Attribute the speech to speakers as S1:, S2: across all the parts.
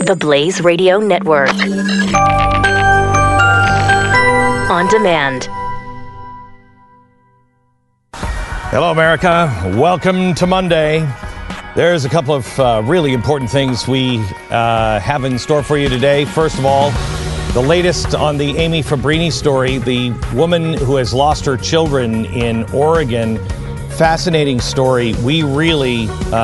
S1: the Blaze Radio Network. On demand.
S2: Hello, America. Welcome to Monday. There's a couple of really important things we have in store for you today. First of all, the latest on the Amy Fabrini story, the woman who has lost her children in Oregon. Fascinating story. We really,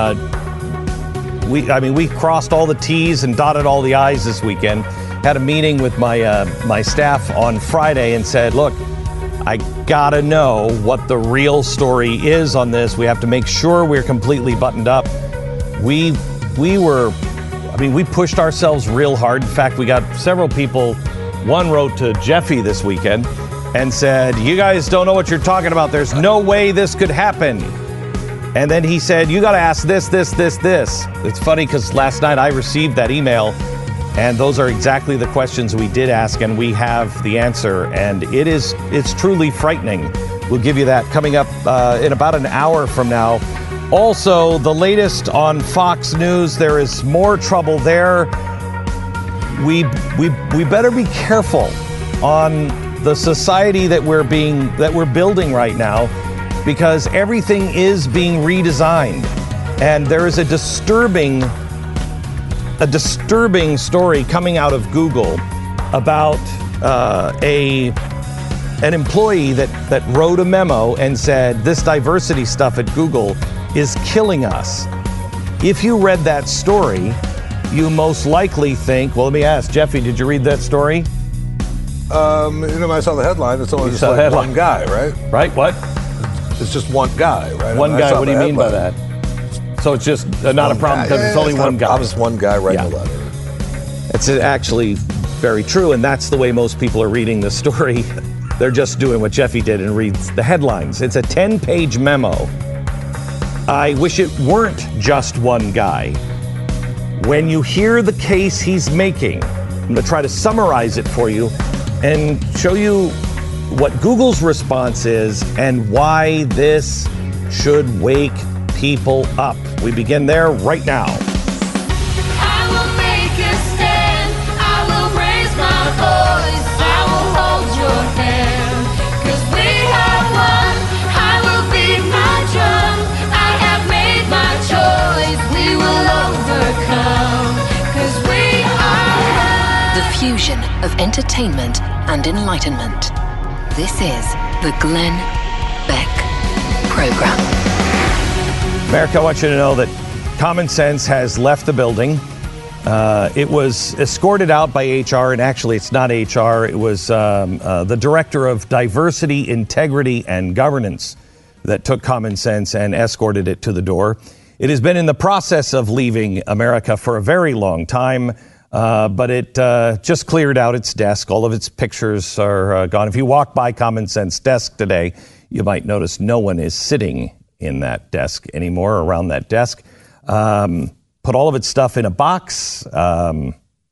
S2: we crossed all the T's and dotted all the I's this weekend. Had a meeting with my staff on Friday and said, look, I gotta know what the real story is on this. We have to make sure we're completely buttoned up. We pushed ourselves real hard. In fact, we got several people. One wrote to Jeffy this weekend and said, you guys don't know what you're talking about. There's no way this could happen. And then he said, you got to ask this. It's funny because last night I received that email, and those are exactly the questions we did ask, and we have the answer. And it's truly frightening. We'll give you that coming up in about an hour from now. Also, the latest on Fox News, there is more trouble there. We better be careful on the society that we're building right now, because everything is being redesigned. And there is a disturbing story coming out of Google about an employee that wrote a memo and said, this diversity stuff at Google is killing us. If you read that story, you most likely think, well, let me ask, Jeffy, did you read that story?
S3: I saw the headline. It's only just like one guy, right?
S2: Right, what?
S3: It's just one guy, right?
S2: One guy, what do you mean by that? So it's just not a problem because it's only one guy.
S3: It's one guy writing a letter.
S2: It's actually very true, and that's the way most people are reading the story. They're just doing what Jeffy did and reads the headlines. It's a 10-page memo. I wish it weren't just one guy. When you hear the case he's making, I'm going to try to summarize it for you and show you what Google's response is and why this should wake people up. We begin there right now.
S4: I will make a stand. I will raise my voice. I will hold your hand. 'Cause we are one. I will beat my drum. I have made my choice. We will overcome. 'Cause we are one.
S1: The fusion of entertainment and enlightenment. This is the Glenn Beck Program.
S2: America, I want you to know that Common Sense has left the building. It was escorted out by HR, and actually it's not HR. It was the Director of Diversity, Integrity, and Governance that took Common Sense and escorted it to the door. It has been in the process of leaving America for a very long time, but it just cleared out its desk. All of its pictures are gone. If you walk by Common Sense desk today, you might notice no one is sitting in that desk anymore, around that desk. Put all of its stuff in a box, and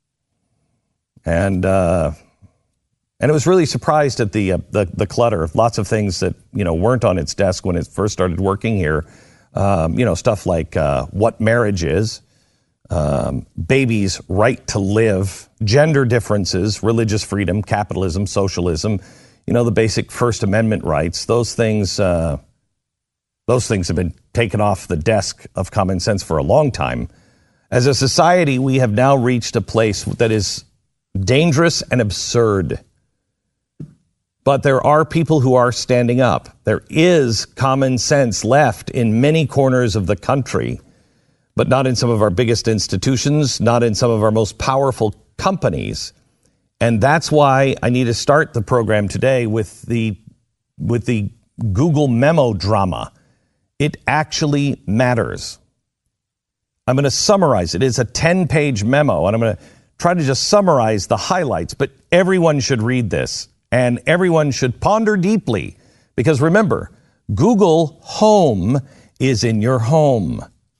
S2: it was really surprised at the clutter. Lots of things that weren't on its desk when it first started working here. Stuff like what marriage is, babies' right to live, gender differences, religious freedom, capitalism, socialism. The basic First Amendment rights. Those things have been taken off the desk of Common Sense for a long time. As a society, we have now reached a place that is dangerous and absurd. But there are people who are standing up. There is common sense left in many corners of the country, but not in some of our biggest institutions, not in some of our most powerful companies. And that's why I need to start the program today with the Google memo drama. It actually matters. I'm going to summarize it. It's a 10-page memo, and I'm going to try to just summarize the highlights, but everyone should read this, and everyone should ponder deeply, because remember, Google Home is in your home.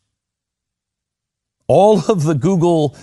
S2: All of the Google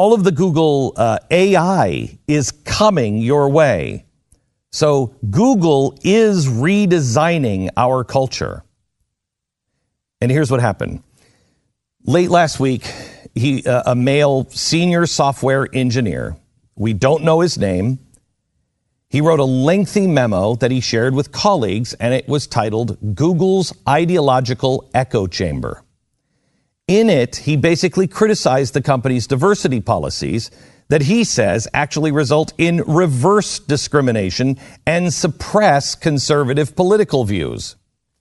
S2: AI is coming your way. So Google is redesigning our culture. And here's what happened. Late last week, a male senior software engineer. We don't know his name. He wrote a lengthy memo that he shared with colleagues, and it was titled Google's Ideological Echo Chamber. In it, he basically criticized the company's diversity policies that he says actually result in reverse discrimination and suppress conservative political views.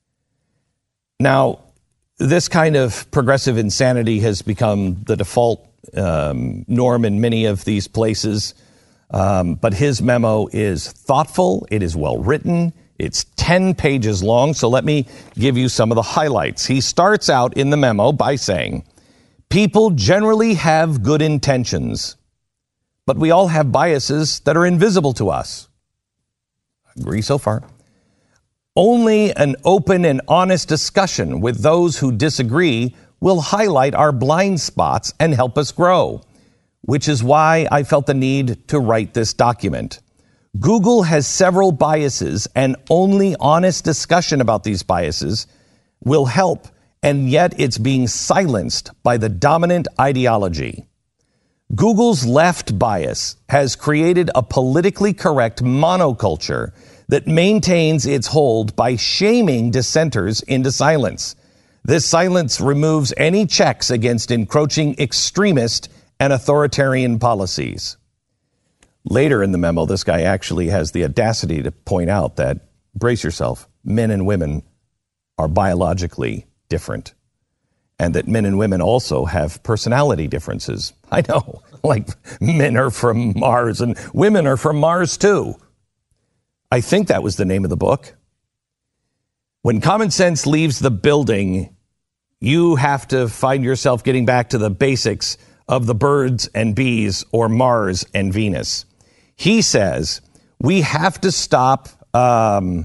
S2: Now, this kind of progressive insanity has become the default norm in many of these places. But his memo is thoughtful. It is well written. It's 10 pages long. So let me give you some of the highlights. He starts out in the memo by saying, people generally have good intentions, but we all have biases that are invisible to us. Agree so far. Only an open and honest discussion with those who disagree will highlight our blind spots and help us grow, which is why I felt the need to write this document. Google has several biases, and only honest discussion about these biases will help, and yet it's being silenced by the dominant ideology. Google's left bias has created a politically correct monoculture that maintains its hold by shaming dissenters into silence. This silence removes any checks against encroaching extremist and authoritarian policies. Later in the memo, this guy actually has the audacity to point out that, brace yourself, men and women are biologically different, and that men and women also have personality differences. I know, like men are from Mars and women are from Mars too. I think that was the name of the book. When common sense leaves the building, you have to find yourself getting back to the basics of the birds and bees or Mars and Venus. He says we have to stop assuming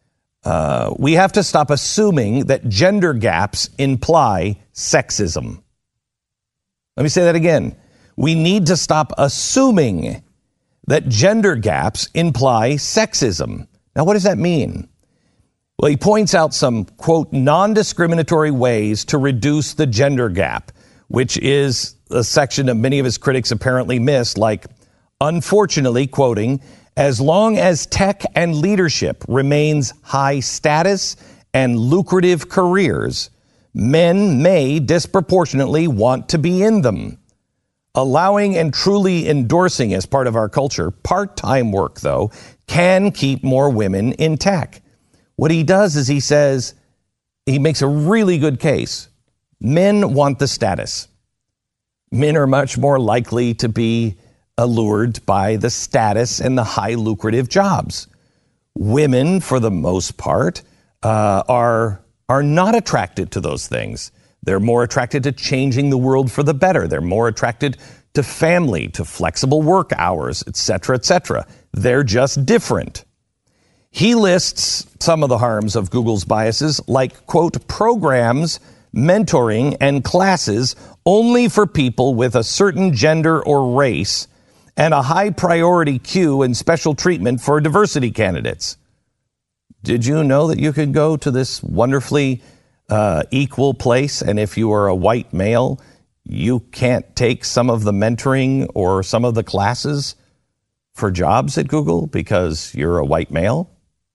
S2: that gender gaps imply sexism. Let me say that again. We need to stop assuming that gender gaps imply sexism. Now, what does that mean? Well, he points out some, quote, non-discriminatory ways to reduce the gender gap, which is a section that many of his critics apparently missed, like, unfortunately, quoting, as long as tech and leadership remains high status and lucrative careers, men may disproportionately want to be in them. Allowing and truly endorsing as part of our culture, part-time work, though, can keep more women in tech. What he does is he says, he makes a really good case. Men want the status. Men are much more likely to be allured by the status and the high lucrative jobs. Women, for the most part, are not attracted to those things. They're more attracted to changing the world for the better. They're more attracted to family, to flexible work hours, et cetera, et cetera. They're just different. He lists some of the harms of Google's biases, like, quote, programs, mentoring, and classes only for people with a certain gender or race, and a high priority queue and special treatment for diversity candidates. Did you know that you could go to this wonderfully equal place, and if you are a white male, you can't take some of the mentoring or some of the classes for jobs at Google because you're a white male?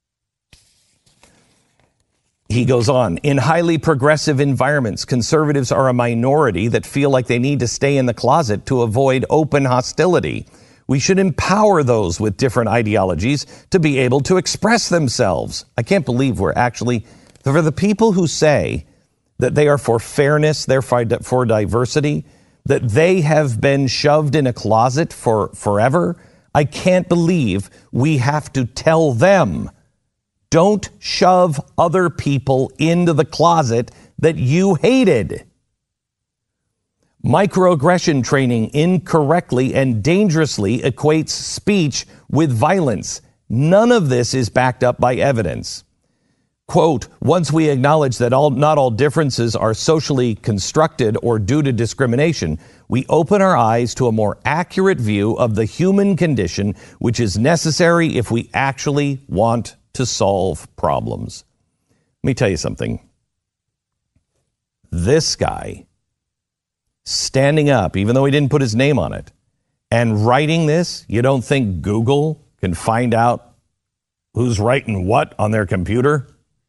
S2: He goes on, in highly progressive environments, conservatives are a minority that feel like they need to stay in the closet to avoid open hostility. We should empower those with different ideologies to be able to express themselves. I can't believe we're actually, for the people who say that they are for fairness, they're for diversity, that they have been shoved in a closet for forever. I can't believe we have to tell them, don't shove other people into the closet that you hated. Microaggression training incorrectly and dangerously equates speech with violence. None of this is backed up by evidence. Quote, once we acknowledge that not all differences are socially constructed or due to discrimination, we open our eyes to a more accurate view of the human condition, which is necessary if we actually want to solve problems. Let me tell you something. This guy standing up, even though he didn't put his name on it, and writing this. You don't think Google can find out who's writing what on their computer?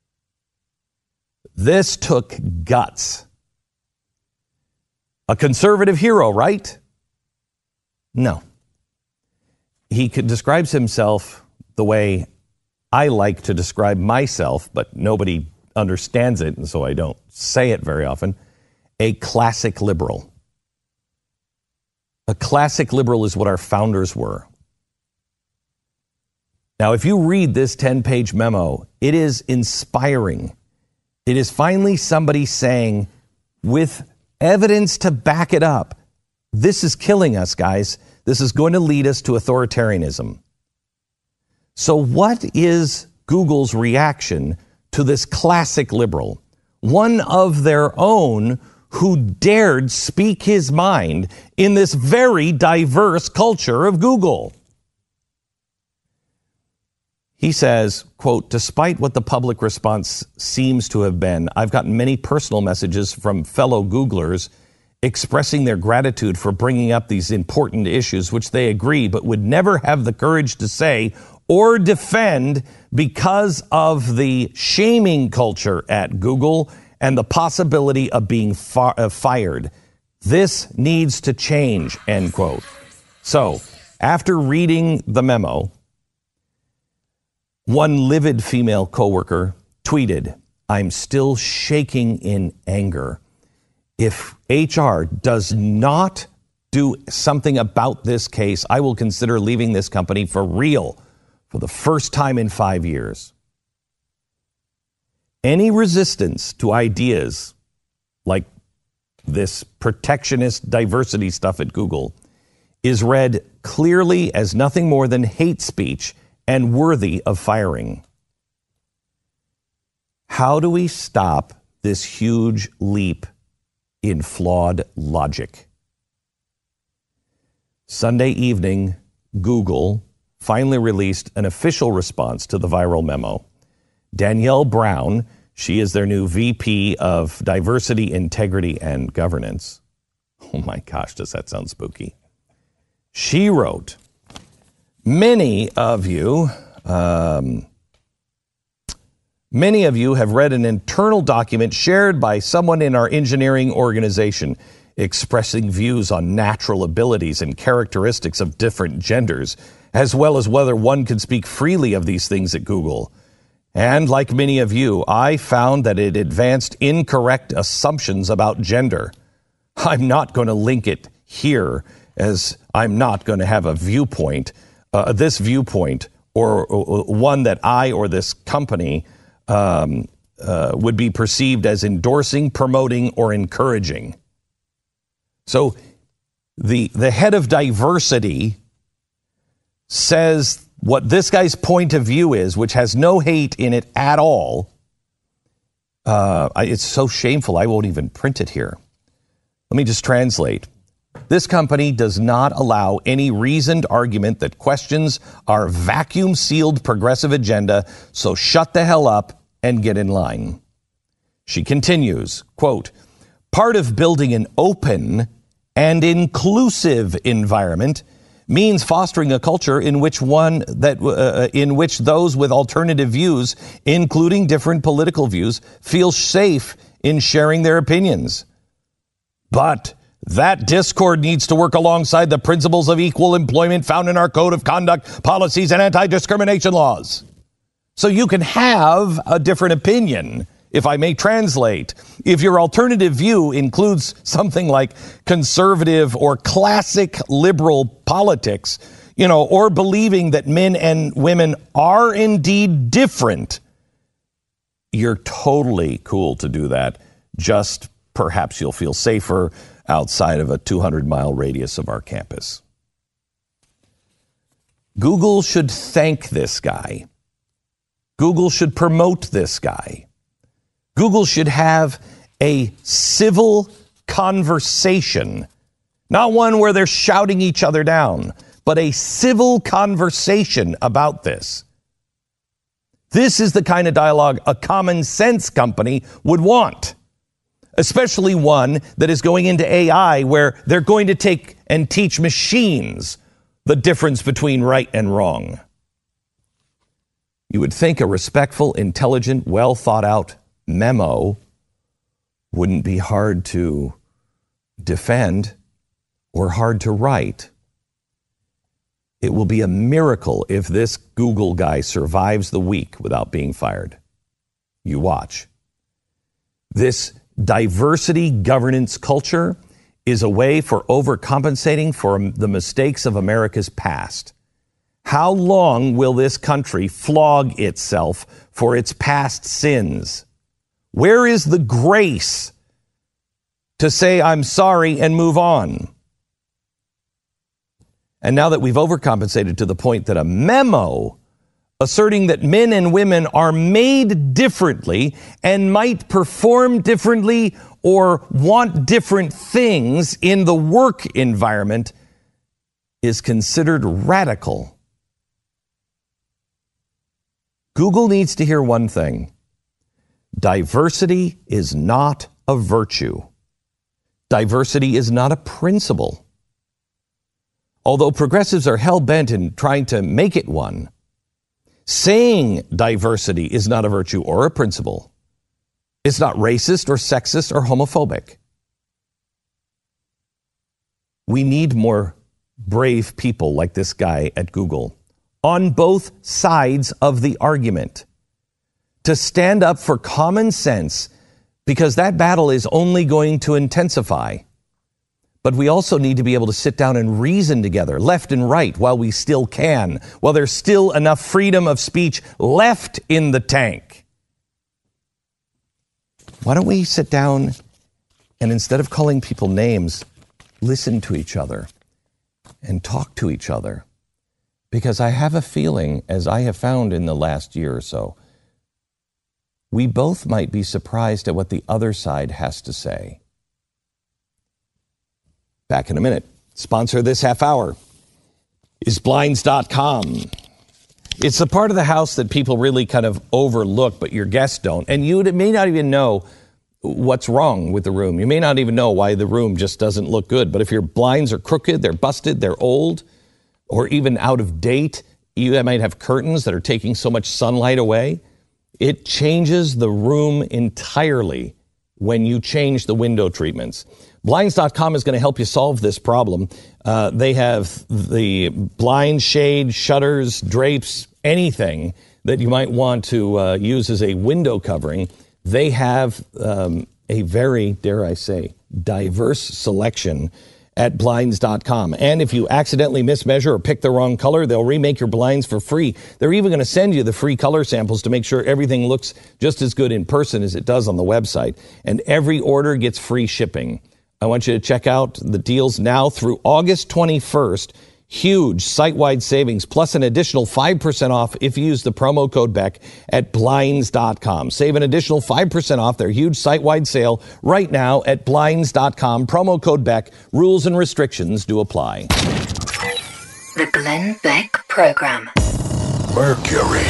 S2: This took guts. A conservative hero, right? No. He describes himself the way I like to describe myself, but nobody understands it, and so I don't say it very often. A classic liberal. A classic liberal is what our founders were. Now, if you read this 10-page memo, it is inspiring. It is finally somebody saying, with evidence to back it up, this is killing us, guys. This is going to lead us to authoritarianism. So what is Google's reaction to this classic liberal? One of their own who dared speak his mind in this very diverse culture of Google. He says, quote, despite what the public response seems to have been, I've gotten many personal messages from fellow Googlers expressing their gratitude for bringing up these important issues, which they agree, but would never have the courage to say or defend because of the shaming culture at Google and the possibility of being fired. This needs to change, end quote. So, after reading the memo, one livid female coworker tweeted, I'm still shaking in anger. If HR does not do something about this case, I will consider leaving this company for real for the first time in 5 years. Any resistance to ideas like this protectionist diversity stuff at Google is read clearly as nothing more than hate speech and worthy of firing. How do we stop this huge leap in flawed logic? Sunday evening, Google finally released an official response to the viral memo. Danielle Brown, she is their new VP of Diversity, Integrity, and Governance. Oh my gosh, does that sound spooky? She wrote, Many of you have read an internal document shared by someone in our engineering organization expressing views on natural abilities and characteristics of different genders, as well as whether one can speak freely of these things at Google. And like many of you, I found that it advanced incorrect assumptions about gender. I'm not going to link it here, as I'm not going to have a viewpoint, this viewpoint, or one that I or this company would be perceived as endorsing, promoting, or encouraging. So the head of diversity says what this guy's point of view is, which has no hate in it at all. It's so shameful, I won't even print it here. Let me just translate. This company does not allow any reasoned argument that questions our vacuum-sealed progressive agenda, so shut the hell up and get in line. She continues, quote, part of building an open and inclusive environment means fostering a culture in which those with alternative views, including different political views, feel safe in sharing their opinions. But that discord needs to work alongside the principles of equal employment found in our code of conduct, policies, and anti-discrimination laws. So you can have a different opinion, if I may translate. If your alternative view includes something like conservative or classic liberal politics, or believing that men and women are indeed different, you're totally cool to do that. Just perhaps you'll feel safer outside of a 200-mile radius of our campus. Google should thank this guy. Google should promote this guy. Google should have a civil conversation, not one where they're shouting each other down, but a civil conversation about this. This is the kind of dialogue a common sense company would want. especially one that is going into AI, where they're going to take and teach machines the difference between right and wrong. You would think a respectful, intelligent, well thought out memo wouldn't be hard to defend or hard to write. It will be a miracle if this Google guy survives the week without being fired. You watch. This diversity governance culture is a way for overcompensating for the mistakes of America's past. How long will this country flog itself for its past sins? Where is the grace to say, I'm sorry, and move on? And now that we've overcompensated to the point that a memo asserting that men and women are made differently and might perform differently or want different things in the work environment is considered radical. Google needs to hear one thing. Diversity is not a virtue. Diversity is not a principle. Although progressives are hell-bent in trying to make it one, saying diversity is not a virtue or a principle. It's not racist or sexist or homophobic. We need more brave people like this guy at Google on both sides of the argument to stand up for common sense, because that battle is only going to intensify. But we also need to be able to sit down and reason together, left and right, while we still can, while there's still enough freedom of speech left in the tank. Why don't we sit down and, instead of calling people names, listen to each other and talk to each other? Because I have a feeling, as I have found in the last year or so, we both might be surprised at what the other side has to say. Back in a minute. Sponsor this half hour is Blinds.com. It's the part of the house that people really kind of overlook, but your guests don't. And you may not even know what's wrong with the room. You may not even know why the room just doesn't look good. But if your blinds are crooked, they're busted, they're old, or even out of date, you might have curtains that are taking so much sunlight away. It changes the room entirely when you change the window treatments. Blinds.com is going to help you solve this problem. They have the blind, shade, shutters, drapes, anything that you might want to use as a window covering. They have a very, dare I say, diverse selection at Blinds.com. And if you accidentally mismeasure or pick the wrong color, they'll remake your blinds for free. They're even going to send you the free color samples to make sure everything looks just as good in person as it does on the website. And every order gets free shipping. I want you to check out the deals now through August 21st. Huge site-wide savings, plus an additional 5% off if you use the promo code Beck at Blinds.com. Save an additional 5% off their huge site-wide sale right now at Blinds.com. Promo code Beck. Rules and restrictions do apply.
S1: The Glenn Beck Program.
S5: Mercury.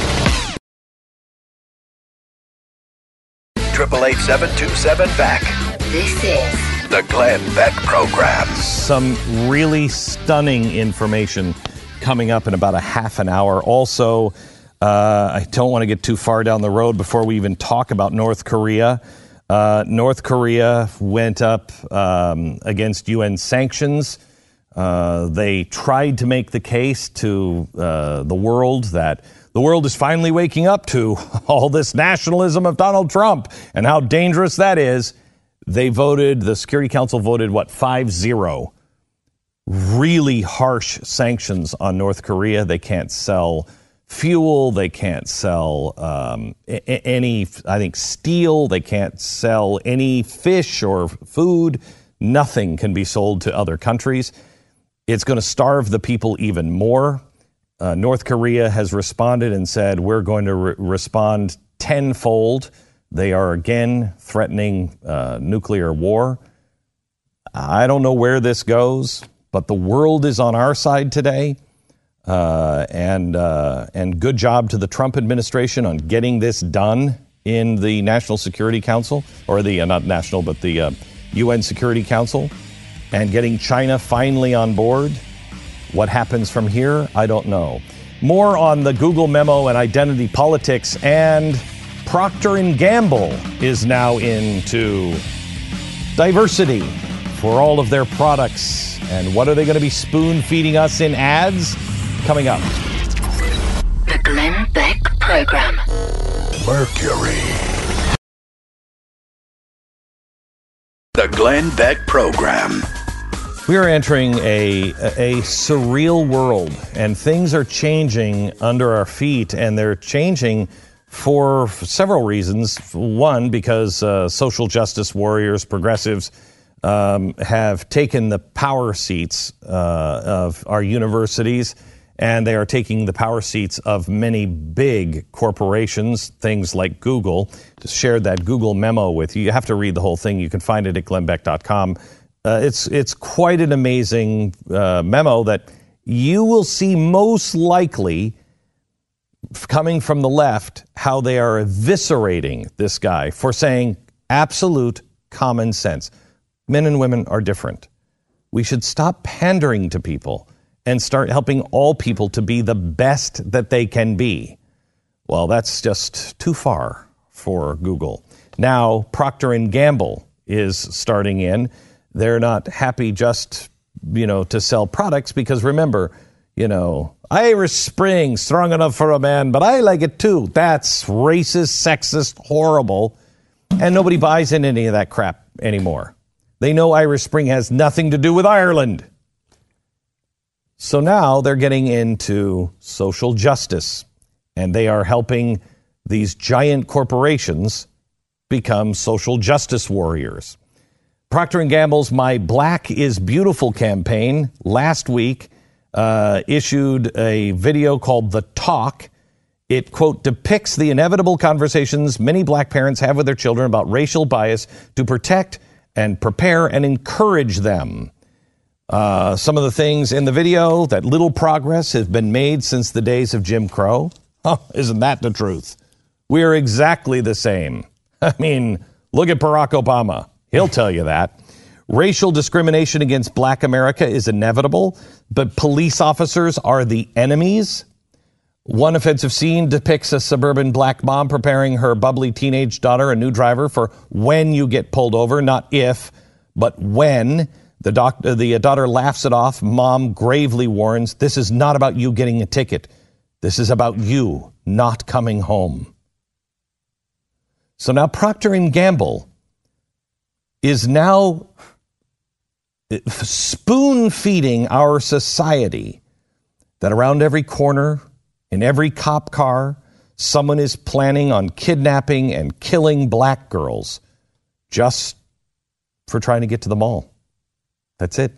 S5: 888-727-BECK.
S1: This is
S5: The Glenn Beck Program.
S2: Some really stunning information coming up in about a half an hour. Also, I don't want to get too far down the road before we even talk about North Korea. North Korea went up against UN sanctions. They tried to make the case to the world that the world is finally waking up to all this nationalism of Donald Trump and how dangerous that is. The Security Council voted, 5-0? Really harsh sanctions on North Korea. They can't sell fuel. They can't sell any, steel. They can't sell any fish or food. Nothing can be sold to other countries. It's going to starve the people even more. North Korea has responded and said, we're going to respond tenfold. They are again threatening nuclear war. I don't know where this goes, but the world is on our side today. And good job to the Trump administration on getting this done in the National Security Council, or the, not national, but the UN Security Council, and getting China finally on board. What happens from here, I don't know. More on the Google memo and identity politics, and Procter & Gamble is now into diversity for all of their products. And what are they going to be spoon-feeding us in ads? Coming up.
S1: The Glenn Beck Program.
S5: Mercury. The Glenn Beck Program.
S2: We are entering a surreal world, and things are changing under our feet, and they're changing for several reasons. One, because social justice warriors, progressives, have taken the power seats of our universities, and they are taking the power seats of many big corporations, things like Google. Just shared that Google memo with you. You have to read the whole thing. You can find it at glennbeck.com. It's quite an amazing memo that you will see most likely coming from the left, how they are eviscerating this guy for saying absolute common sense. Men and women are different. We should stop pandering to people and start helping all people to be the best that they can be. Well, that's just too far for Google. Now, Procter & Gamble is starting in. They're not happy just, to sell products because remember, Irish Spring, strong enough for a man, but I like it too. That's racist, sexist, horrible, and nobody buys in any of that crap anymore. They know Irish Spring has nothing to do with Ireland. So now they're getting into social justice, and they are helping these giant corporations become social justice warriors. Procter & Gamble's My Black is Beautiful campaign last week issued a video called The Talk. It, quote, depicts the inevitable conversations many black parents have with their children about racial bias to protect and prepare and encourage them. Some of the things in the video, that little progress has been made since the days of Jim Crow. Oh, isn't that the truth? We are exactly the same. I mean, look at Barack Obama. He'll tell you that. Racial discrimination against black America is inevitable, but police officers are the enemies. One offensive scene depicts a suburban black mom preparing her bubbly teenage daughter a new driver for when you get pulled over, not if, but when. The daughter laughs it off. Mom gravely warns, this is not about you getting a ticket. This is about you not coming home. So now Procter & Gamble is now spoon-feeding our society that around every corner, in every cop car, someone is planning on kidnapping and killing black girls just for trying to get to the mall. That's it.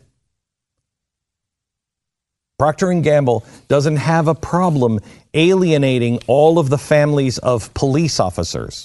S2: Procter & Gamble doesn't have a problem alienating all of the families of police officers.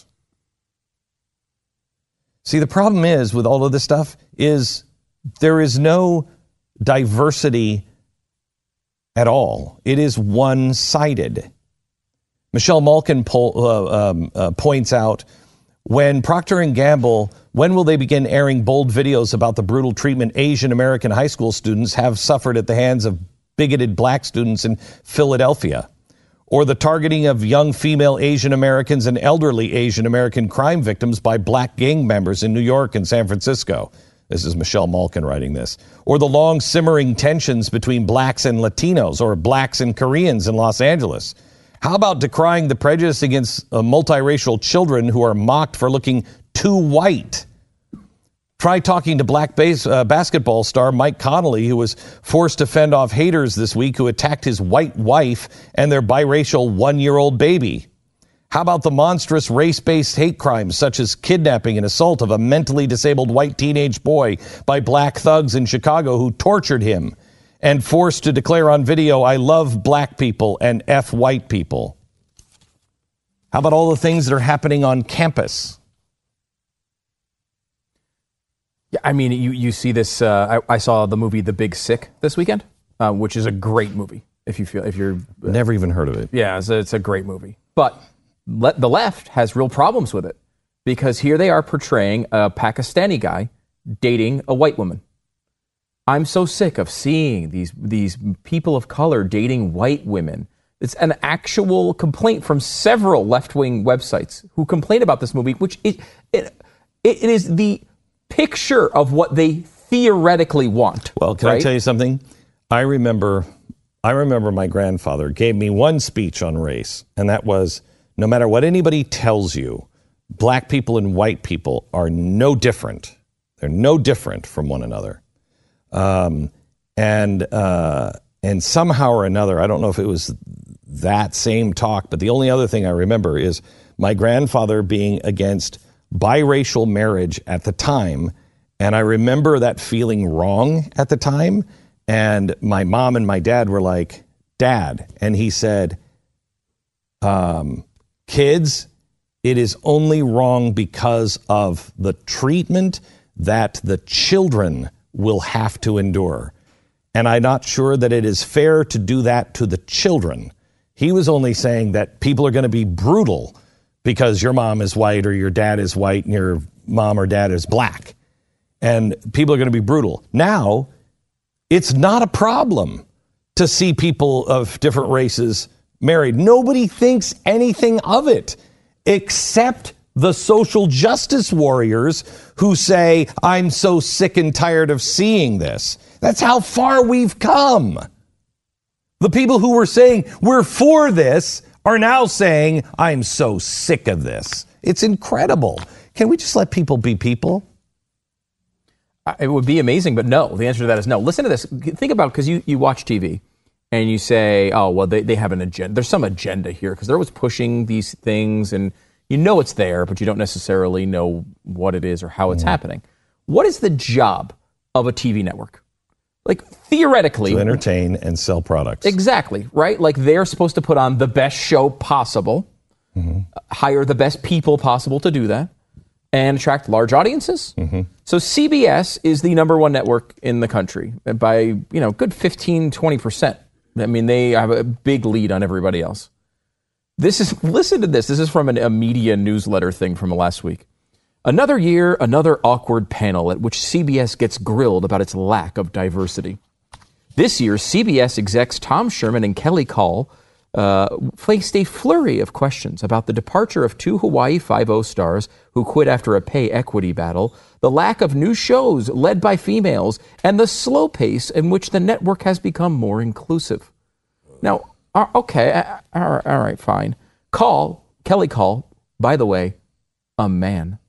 S2: See, the problem is with all of this stuff is there is no diversity at all. It is one-sided. Michelle Malkin points out, when Procter & Gamble, when will they begin airing bold videos about the brutal treatment Asian American high school students have suffered at the hands of bigoted black students in Philadelphia? Or the targeting of young female Asian Americans and elderly Asian American crime victims by black gang members in New York and San Francisco? This is Michelle Malkin writing this. Or the long simmering tensions between blacks and Latinos or blacks and Koreans in Los Angeles. How about decrying the prejudice against multiracial children who are mocked for looking too white? Try talking to black basketball star Mike Conley, who was forced to fend off haters this week who attacked his white wife and their biracial one-year-old baby. How about the monstrous race-based hate crimes such as kidnapping and assault of a mentally disabled white teenage boy by black thugs in Chicago who tortured him and forced to declare on video, "I love black people and F white people"? How about all the things that are happening on campus?
S6: Yeah, I mean, you see this. I saw the movie The Big Sick this weekend, which is a great movie. If you're
S2: never even heard of it.
S6: Yeah, it's a great movie. But the left has real problems with it because here they are portraying a Pakistani guy dating a white woman. I'm so sick of seeing these people of color dating white women. It's an actual complaint from several left-wing websites who complain about this movie, which it is the picture of what they theoretically want.
S2: Well, can I tell you something? I remember my grandfather gave me one speech on race, and that was, no matter what anybody tells you, black people and white people are no different. They're no different from one another. And somehow or another, I don't know if it was that same talk, but the only other thing I remember is my grandfather being against biracial marriage at the time. And I remember that feeling wrong at the time. And my mom and my dad were like, Dad. And he said, kids, it is only wrong because of the treatment that the children will have to endure. And I'm not sure that it is fair to do that to the children. He was only saying that people are going to be brutal because your mom is white or your dad is white and your mom or dad is black. And people are going to be brutal. Now, it's not a problem to see people of different races married. Nobody thinks anything of it except the social justice warriors who say, I'm so sick and tired of seeing this. That's how far we've come. The people who were saying we're for this are now saying, I'm so sick of this. It's incredible. Can we just let people be people?
S6: It would be amazing, but no. The answer to that is no. Listen to this. Think about, because you watch TV and you say, oh, well, they have an agenda. There's some agenda here because they're always pushing these things and you know it's there, but you don't necessarily know what it is or how it's happening. What is the job of a TV network? Like, theoretically,
S2: to entertain and sell products.
S6: Exactly, right? Like, they're supposed to put on the best show possible, hire the best people possible to do that, and attract large audiences. So CBS is the number one network in the country by, good 15, 20%. I mean, they have a big lead on everybody else. Listen to this. This is from a media newsletter thing from last week. Another year, another awkward panel at which CBS gets grilled about its lack of diversity. This year, CBS execs Tom Sherman and Kelly Call faced a flurry of questions about the departure of two Hawaii Five-0 stars who quit after a pay equity battle, the lack of new shows led by females, and the slow pace in which the network has become more inclusive. Now, okay, all right, fine. Kelly Call, by the way, a man.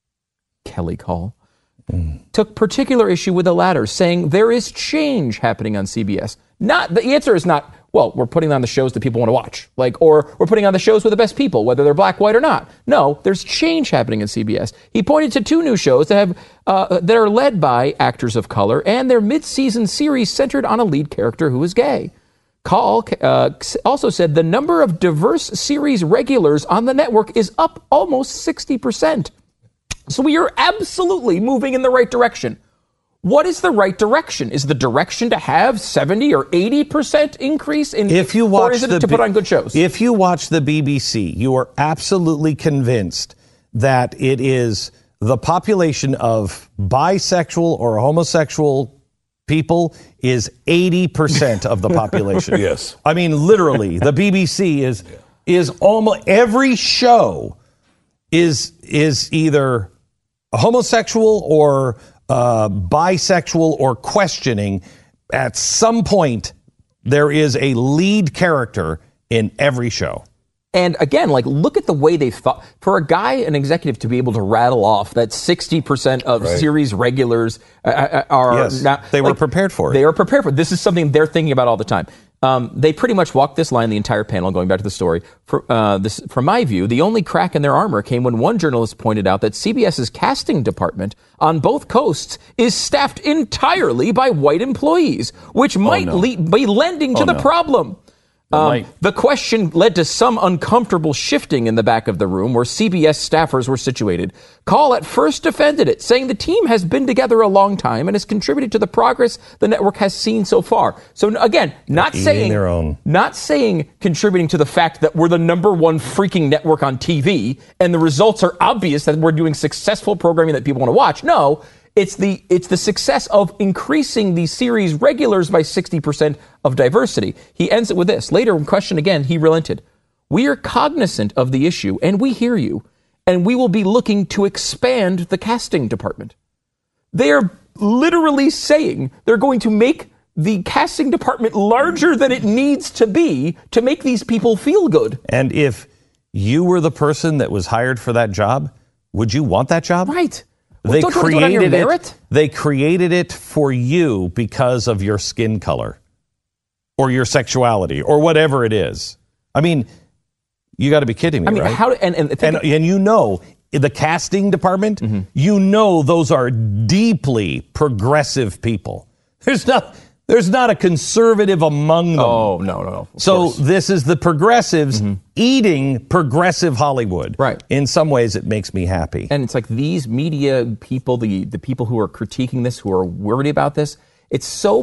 S6: Kelly Call took particular issue with the latter, saying there is change happening on CBS. The answer is not, well, we're putting on the shows that people want to watch, or we're putting on the shows with the best people, whether they're black, white, or not. No, there's change happening in CBS. He pointed to two new shows that are led by actors of color, and their mid-season series centered on a lead character who is gay. Call also said the number of diverse series regulars on the network is up almost 60%. So we are absolutely moving in the right direction. What is the right direction? Is the direction to have 70 or 80% increase in, or is it to put on good shows?
S2: If you watch the BBC, you are absolutely convinced that it is the population of bisexual or homosexual people is 80% of the population.
S3: Yes.
S2: I mean, literally, the BBC is almost every show is either homosexual or bisexual or questioning. At some point, there is a lead character in every show.
S6: And again, look at the way they've thought. For a guy, an executive, to be able to rattle off that 60% of series regulars are not...
S2: They were prepared for it.
S6: They are prepared for it. This is something they're thinking about all the time. They pretty much walked this line the entire panel, going back to the story. From my view, the only crack in their armor came when one journalist pointed out that CBS's casting department on both coasts is staffed entirely by white employees, which might be lending to the problem. The question led to some uncomfortable shifting in the back of the room where CBS staffers were situated. Call at first defended it, saying the team has been together a long time and has contributed to the progress the network has seen so far. So again, not saying contributing to the fact that we're the number one freaking network on TV and the results are obvious that we're doing successful programming that people want to watch. No. It's the success of increasing the series regulars by 60% of diversity. He ends it with this. Later, when questioned again, he relented. We are cognizant of the issue, and we hear you, and we will be looking to expand the casting department. They are literally saying they're going to make the casting department larger than it needs to be to make these people feel good.
S2: And if you were the person that was hired for that job, would you want that job?
S6: Right.
S2: They created it. They created it for you because of your skin color or your sexuality or whatever it is. I mean, you got to be kidding me, right? And you know, the casting department, you know, those are deeply progressive people. There's not a conservative among them.
S6: Oh, no.
S2: So this is the progressives eating progressive Hollywood.
S6: Right.
S2: In some ways, it makes me happy.
S6: And it's like these media people, the people who are critiquing this, who are worried about this, it's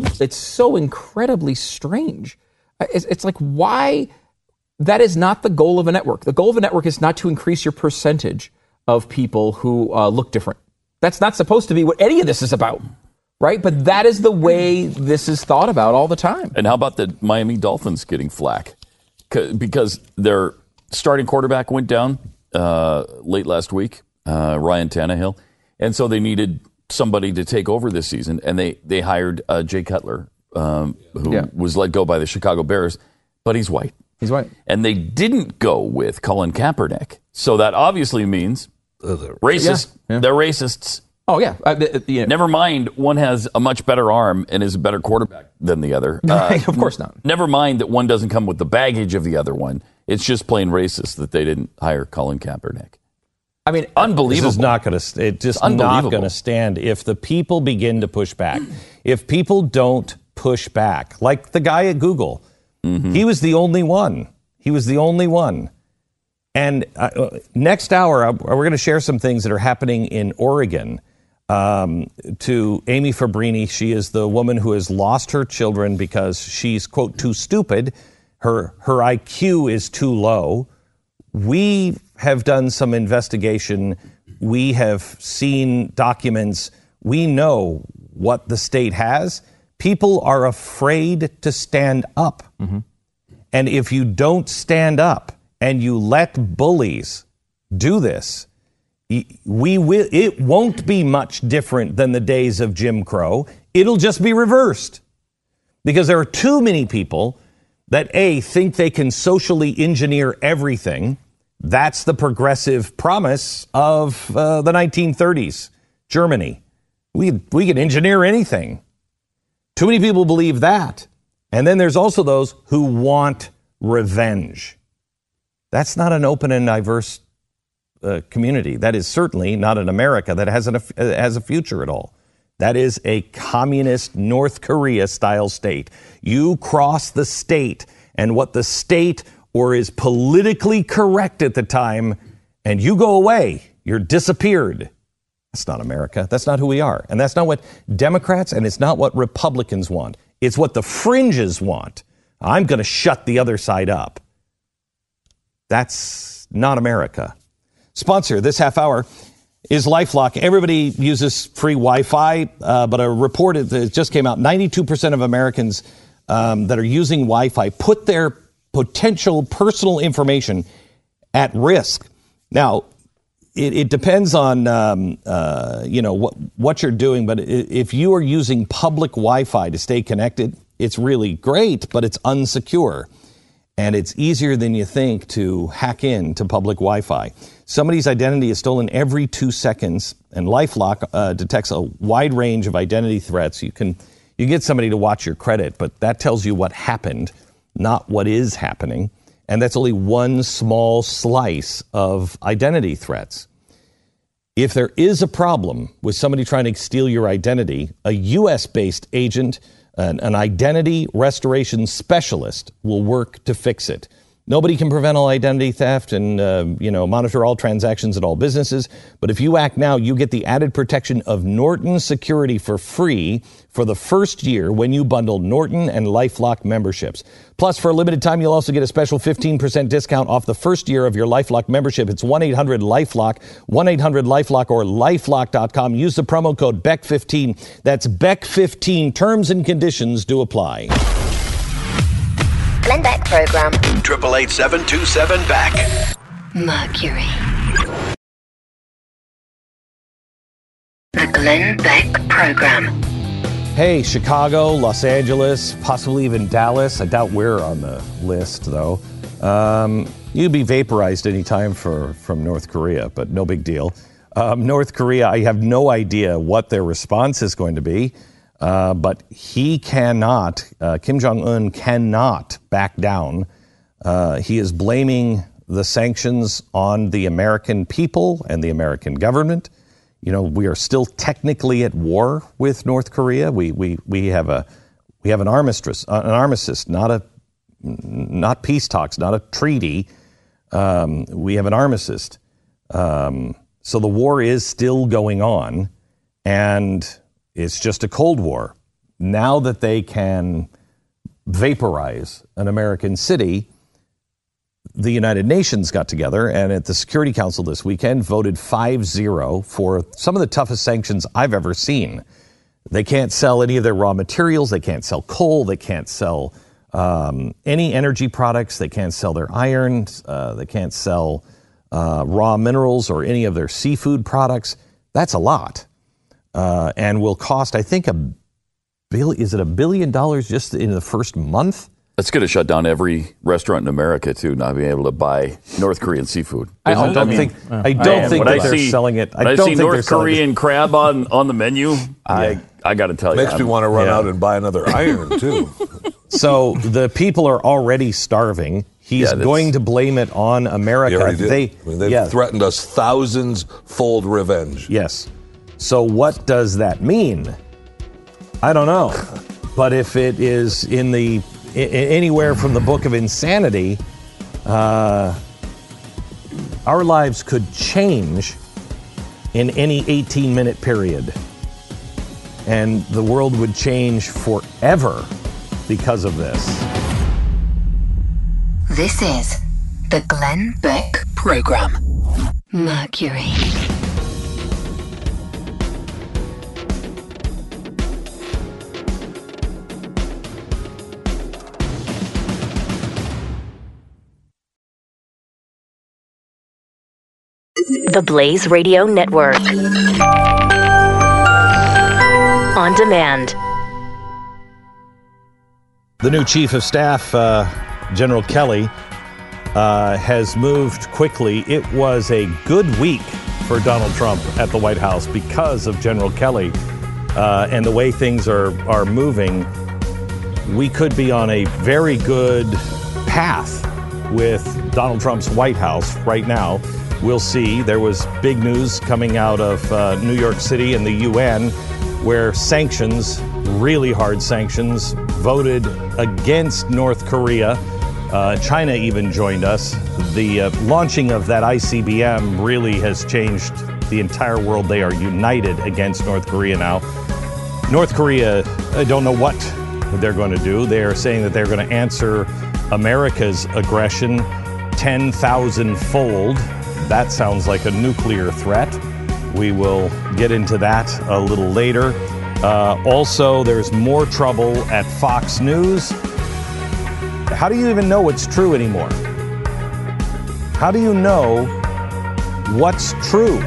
S6: so incredibly strange. It's like, why? That is not the goal of a network. The goal of a network is not to increase your percentage of people who look different. That's not supposed to be what any of this is about. Right? But that is the way this is thought about all the time.
S7: And how about the Miami Dolphins getting flack? Because their starting quarterback went down late last week, Ryan Tannehill. And so they needed somebody to take over this season. And they hired Jay Cutler, who was let go by the Chicago Bears. But he's white.
S6: He's white.
S7: And they didn't go with Colin Kaepernick. So that obviously means racist. Yeah. They're racists.
S6: Oh, yeah.
S7: Never mind, one has a much better arm and is a better quarterback than the other.
S6: Of course not.
S7: Never mind that one doesn't come with the baggage of the other one. It's just plain racist that they didn't hire Colin Kaepernick.
S6: I mean,
S7: unbelievable.
S2: This is not going to. It's just not going to stand if the people begin to push back. If people don't push back, like the guy at Google, he was the only one. And next hour, we're going to share some things that are happening in Oregon. To Amy Fabrini. She is the woman who has lost her children because she's, quote, too stupid. Her IQ is too low. We have done some investigation. We have seen documents. We know what the state has. People are afraid to stand up. And if you don't stand up and you let bullies do this, it won't be much different than the days of Jim Crow. It'll just be reversed. Because there are too many people that, A, think they can socially engineer everything. That's the progressive promise of the 1930s, Germany. We can engineer anything. Too many people believe that. And then there's also those who want revenge. That's not an open and diverse community. That is certainly not an America that has a future at all. That is a communist North Korea style state. You cross the state and what the state or is politically correct at the time, and you go away. You're disappeared. That's not America. That's not who we are. And that's not what Democrats and it's not what Republicans want. It's what the fringes want. I'm going to shut the other side up. That's not America. Sponsor this half hour is LifeLock. Everybody uses free Wi-Fi, but a report that just came out, 92% of Americans that are using Wi-Fi put their potential personal information at risk. Now, it depends on what you're doing, but if you are using public Wi-Fi to stay connected, it's really great, but it's unsecure. And it's easier than you think to hack into public Wi-Fi. Somebody's identity is stolen every 2 seconds, and LifeLock detects a wide range of identity threats. You get somebody to watch your credit, but that tells you what happened, not what is happening. And that's only one small slice of identity threats. If there is a problem with somebody trying to steal your identity, a U.S.-based agent An identity restoration specialist will work to fix it. Nobody can prevent all identity theft and, monitor all transactions at all businesses. But if you act now, you get the added protection of Norton Security for free for the first year when you bundle Norton and LifeLock memberships. Plus, for a limited time, you'll also get a special 15% discount off the first year of your LifeLock membership. It's 1-800-LifeLock, 1-800-LifeLock, or LifeLock.com. Use the promo code BECK15. That's BECK15. Terms and conditions do apply.
S8: Glenn Beck Program.
S5: 888-727-BECK.
S1: Mercury. The Glenn Beck Program.
S2: Hey, Chicago, Los Angeles, possibly even Dallas. I doubt we're on the list, though. You'd be vaporized anytime from North Korea, but no big deal. North Korea, I have no idea what their response is going to be. But he cannot, Kim Jong-un cannot back down. He is blaming the sanctions on the American people and the American government. You know, we are still technically at war with North Korea. We have an armistice, not peace talks, not a treaty. We have an armistice. So the war is still going on, and it's just a Cold War. Now that they can vaporize an American city, the United Nations got together and at the Security Council this weekend voted 5-0 for some of the toughest sanctions I've ever seen. They can't sell any of their raw materials. They can't sell coal. They can't sell any energy products. They can't sell their iron. They can't sell raw minerals or any of their seafood products. That's a lot. And will cost, I think, $1 billion just in the first month?
S7: That's going to shut down every restaurant in America, too, not being able to buy North Korean seafood.
S2: I don't think that they're selling it.
S7: I see North Korean crab on the menu, I got to tell you.
S3: Makes me want to run out and buy another iron, too.
S2: So the people are already starving. He's going to blame it on America.
S3: They've threatened us thousands-fold revenge.
S2: Yes. So what does that mean? I don't know. But if it is anywhere from the book of insanity, our lives could change in any 18-minute period. And the world would change forever because of this.
S1: This is the Glenn Beck Program. Mercury.
S8: The Blaze Radio Network. On demand.
S2: The new chief of staff, General Kelly, has moved quickly. It was a good week for Donald Trump at the White House because of General Kelly and the way things are moving. We could be on a very good path with Donald Trump's White House right now. We'll see. There was big news coming out of New York City and the UN where sanctions, really hard sanctions, voted against North Korea. China even joined us. The launching of that ICBM really has changed the entire world. They are united against North Korea now. North Korea, I don't know what they're going to do. They are saying that they're going to answer America's aggression 10,000-fold. That sounds like a nuclear threat. We will get into that a little later. Also, there's more trouble at Fox News. How do you even know what's true anymore? How do you know what's true?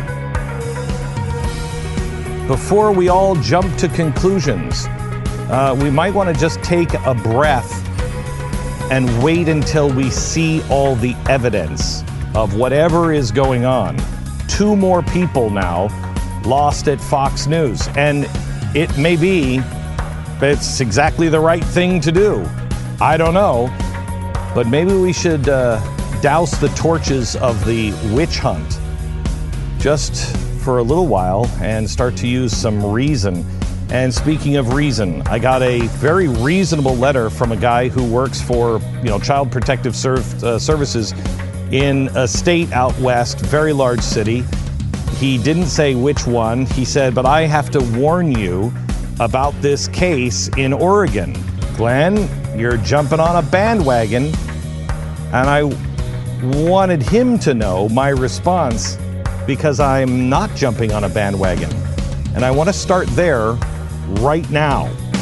S2: Before we all jump to conclusions, we might want to just take a breath and wait until we see all the evidence of whatever is going on. 2 more people now lost at Fox News. And it may be it's exactly the right thing to do. I don't know. But maybe we should douse the torches of the witch hunt just for a little while and start to use some reason. And speaking of reason, I got a very reasonable letter from a guy who works for, Child Protective Services in a state out west, very large city. He didn't say which one. He said, but I have to warn you about this case in Oregon. Glenn, you're jumping on a bandwagon. And I wanted him to know my response because I'm not jumping on a bandwagon. And I want to start there right now.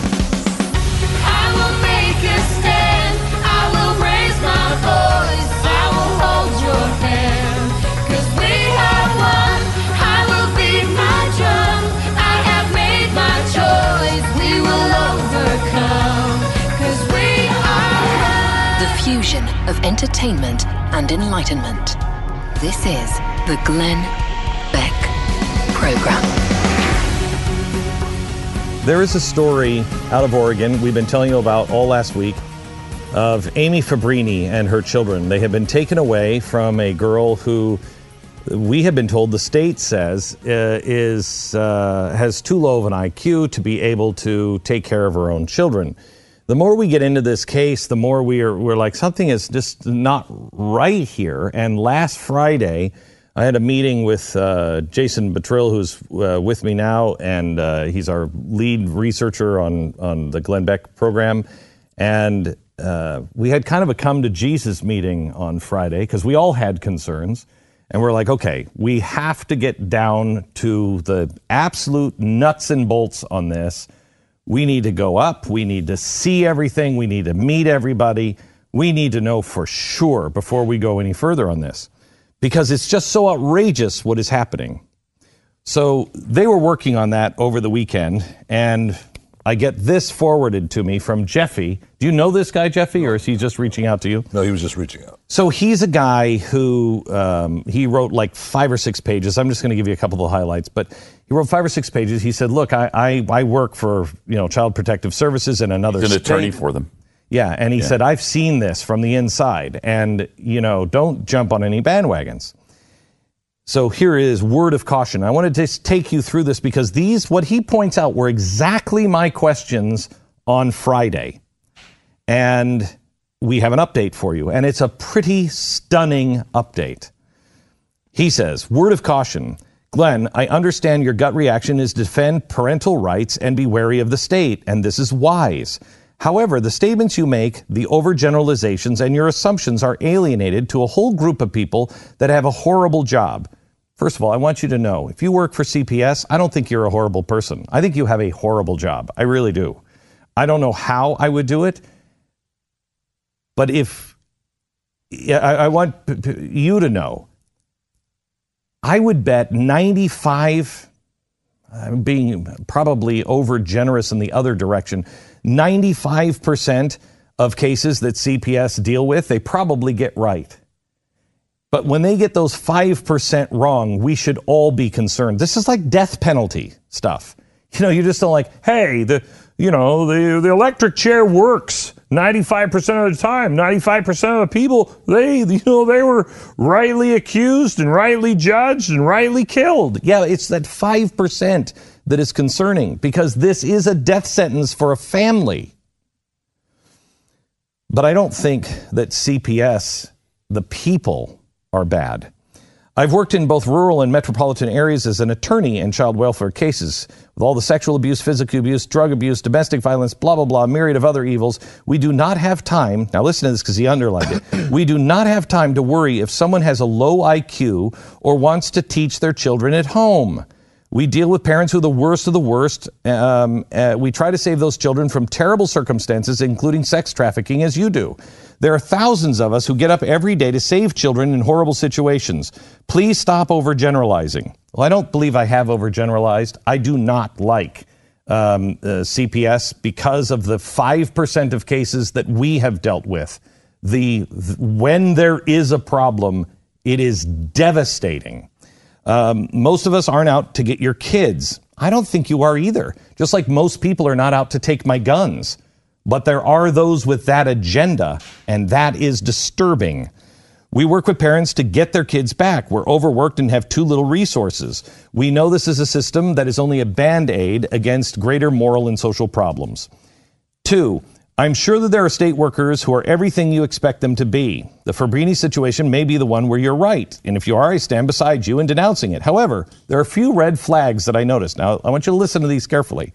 S4: I will make a stand. I will raise my voice. I will hold your hand. 'Cause we have won. I will beat my drum. I have made my choice. We will overcome. 'Cause we are
S1: The fusion of entertainment and enlightenment. This is the Glenn Beck Program.
S2: There is a story out of Oregon we've been telling you about all last week of Amy Fabrini and her children. They have been taken away from a girl who we have been told the state says has too low of an IQ to be able to take care of her own children. The more we get into this case, the more we're like, something is just not right here. And last Friday, I had a meeting with Jason Buttrill, who's with me now, and he's our lead researcher on the Glenn Beck program. And we had kind of a come to Jesus meeting on Friday because we all had concerns. And we're like, okay, we have to get down to the absolute nuts and bolts on this. We need to go up. We need to see everything. We need to meet everybody. We need to know for sure before we go any further on this, because it's just so outrageous what is happening. So they were working on that over the weekend, and I get this forwarded to me from Jeffy. Do you know this guy, Jeffy, or is he just reaching out to you?
S3: No, he was just reaching out.
S2: So he's a guy who he wrote like 5 or 6 pages. I'm just going to give you a couple of the highlights, but he wrote 5 or 6 pages. He said, "Look, I work for Child Protective Services in another
S7: He's an
S2: state.
S7: attorney for them."
S2: Yeah, and he said, "I've seen this from the inside, and don't jump on any bandwagons." So here is word of caution. I want to just take you through this because what he points out were exactly my questions on Friday. And we have an update for you, and it's a pretty stunning update. He says, word of caution, Glenn, I understand your gut reaction is to defend parental rights and be wary of the state, and this is wise. However, the statements you make, the overgeneralizations, and your assumptions are alienated to a whole group of people that have a horrible job. First of all, I want you to know, if you work for CPS, I don't think you're a horrible person. I think you have a horrible job. I really do. I don't know how I would do it, but I want you to know, I would bet 95, I'm being probably over generous in the other direction, 95% of cases that CPS deal with, they probably get right. But when they get those 5% wrong, we should all be concerned. This is like death penalty stuff. You just don't like, hey, the electric chair works 95% of the time. 95% of the people, they were rightly accused and rightly judged and rightly killed. Yeah, it's that 5% that is concerning because this is a death sentence for a family. But I don't think that CPS, the people, are bad. I've worked in both rural and metropolitan areas as an attorney in child welfare cases. With all the sexual abuse, physical abuse, drug abuse, domestic violence, blah, blah, blah, a myriad of other evils, we do not have time. Now listen to this because he underlined it. We do not have time to worry if someone has a low IQ or wants to teach their children at home. We deal with parents who are the worst of the worst. We try to save those children from terrible circumstances, including sex trafficking, as you do. There are thousands of us who get up every day to save children in horrible situations. Please stop overgeneralizing. Well, I don't believe I have overgeneralized. I do not like CPS because of the 5% of cases that we have dealt with. When there is a problem, it is devastating. Most of us aren't out to get your kids. I don't think you are either. Just like most people are not out to take my guns. But there are those with that agenda, and that is disturbing. We work with parents to get their kids back. We're overworked and have too little resources. We know this is a system that is only a Band-Aid against greater moral and social problems. 2, I'm sure that there are state workers who are everything you expect them to be. The Fabrini situation may be the one where you're right, and if you are, I stand beside you in denouncing it. However, there are a few red flags that I noticed. Now, I want you to listen to these carefully.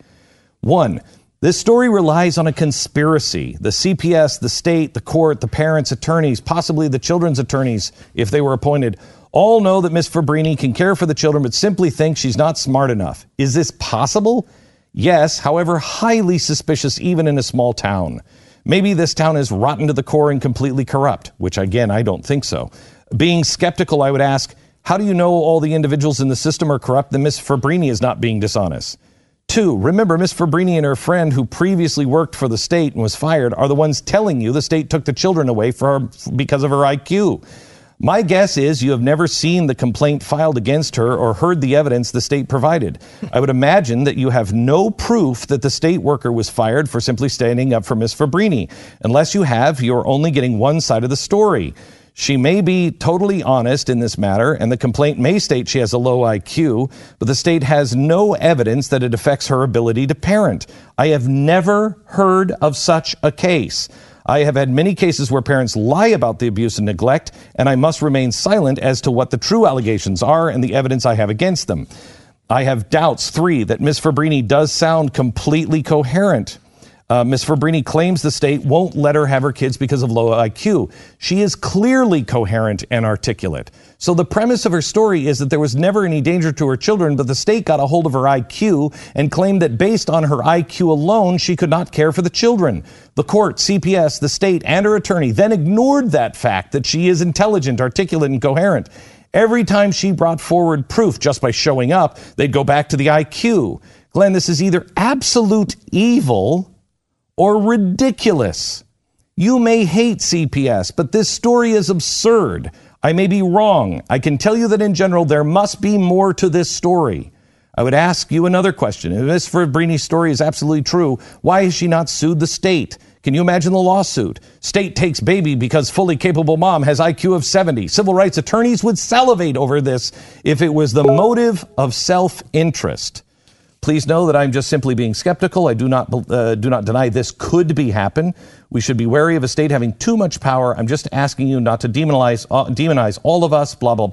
S2: 1, this story relies on a conspiracy. The CPS, the state, the court, the parents, attorneys, possibly the children's attorneys, if they were appointed, all know that Ms. Fabrini can care for the children, but simply think she's not smart enough. Is this possible? Yes, however, highly suspicious even in a small town. Maybe this town is rotten to the core and completely corrupt, which again, I don't think so. Being skeptical, I would ask, how do you know all the individuals in the system are corrupt and Ms. Fabrini is not being dishonest? 2, remember Ms. Fabrini and her friend who previously worked for the state and was fired are the ones telling you the state took the children away from her because of her IQ. My guess is you have never seen the complaint filed against her or heard the evidence the state provided. I would imagine that you have no proof that the state worker was fired for simply standing up for Ms. Fabrini. Unless you have, you're only getting one side of the story. She may be totally honest in this matter, and the complaint may state she has a low IQ, but the state has no evidence that it affects her ability to parent. I have never heard of such a case. I have had many cases where parents lie about the abuse and neglect, and I must remain silent as to what the true allegations are and the evidence I have against them. I have doubts, 3, that Ms. Fabrini does sound completely coherent. Ms. Fabrini claims the state won't let her have her kids because of low IQ. She is clearly coherent and articulate. So the premise of her story is that there was never any danger to her children, but the state got a hold of her IQ and claimed that based on her IQ alone, she could not care for the children. The court, CPS, the state, and her attorney then ignored that fact that she is intelligent, articulate, and coherent. Every time she brought forward proof just by showing up, they'd go back to the IQ. Glenn, this is either absolute evil or ridiculous. You may hate CPS, but this story is absurd. I may be wrong. I can tell you that in general, there must be more to this story. I would ask you another question. If Ms. Fabrini's story is absolutely true, why has she not sued the state? Can you imagine the lawsuit? State takes baby because fully capable mom has IQ of 70. Civil rights attorneys would salivate over this if it was the motive of self-interest. Please know that I'm just simply being skeptical. I do not deny this could be happen. We should be wary of a state having too much power. I'm just asking you not to demonize all of us, blah, blah,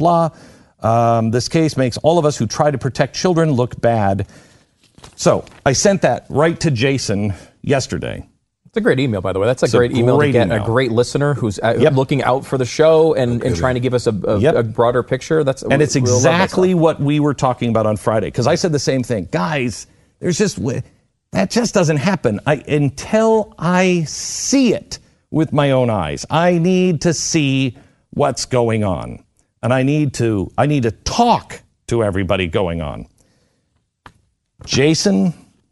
S2: blah. This case makes all of us who try to protect children look bad. So I sent that right to Jason yesterday.
S6: It's a great email, by the way. That's a great email to get a great listener who's looking out for the show and trying to give us a broader picture.
S2: And it's exactly what we were talking about on Friday, because I said the same thing. Guys, that just doesn't happen until I see it with my own eyes. I need to see what's going on, and I need to talk to everybody going on. Jason,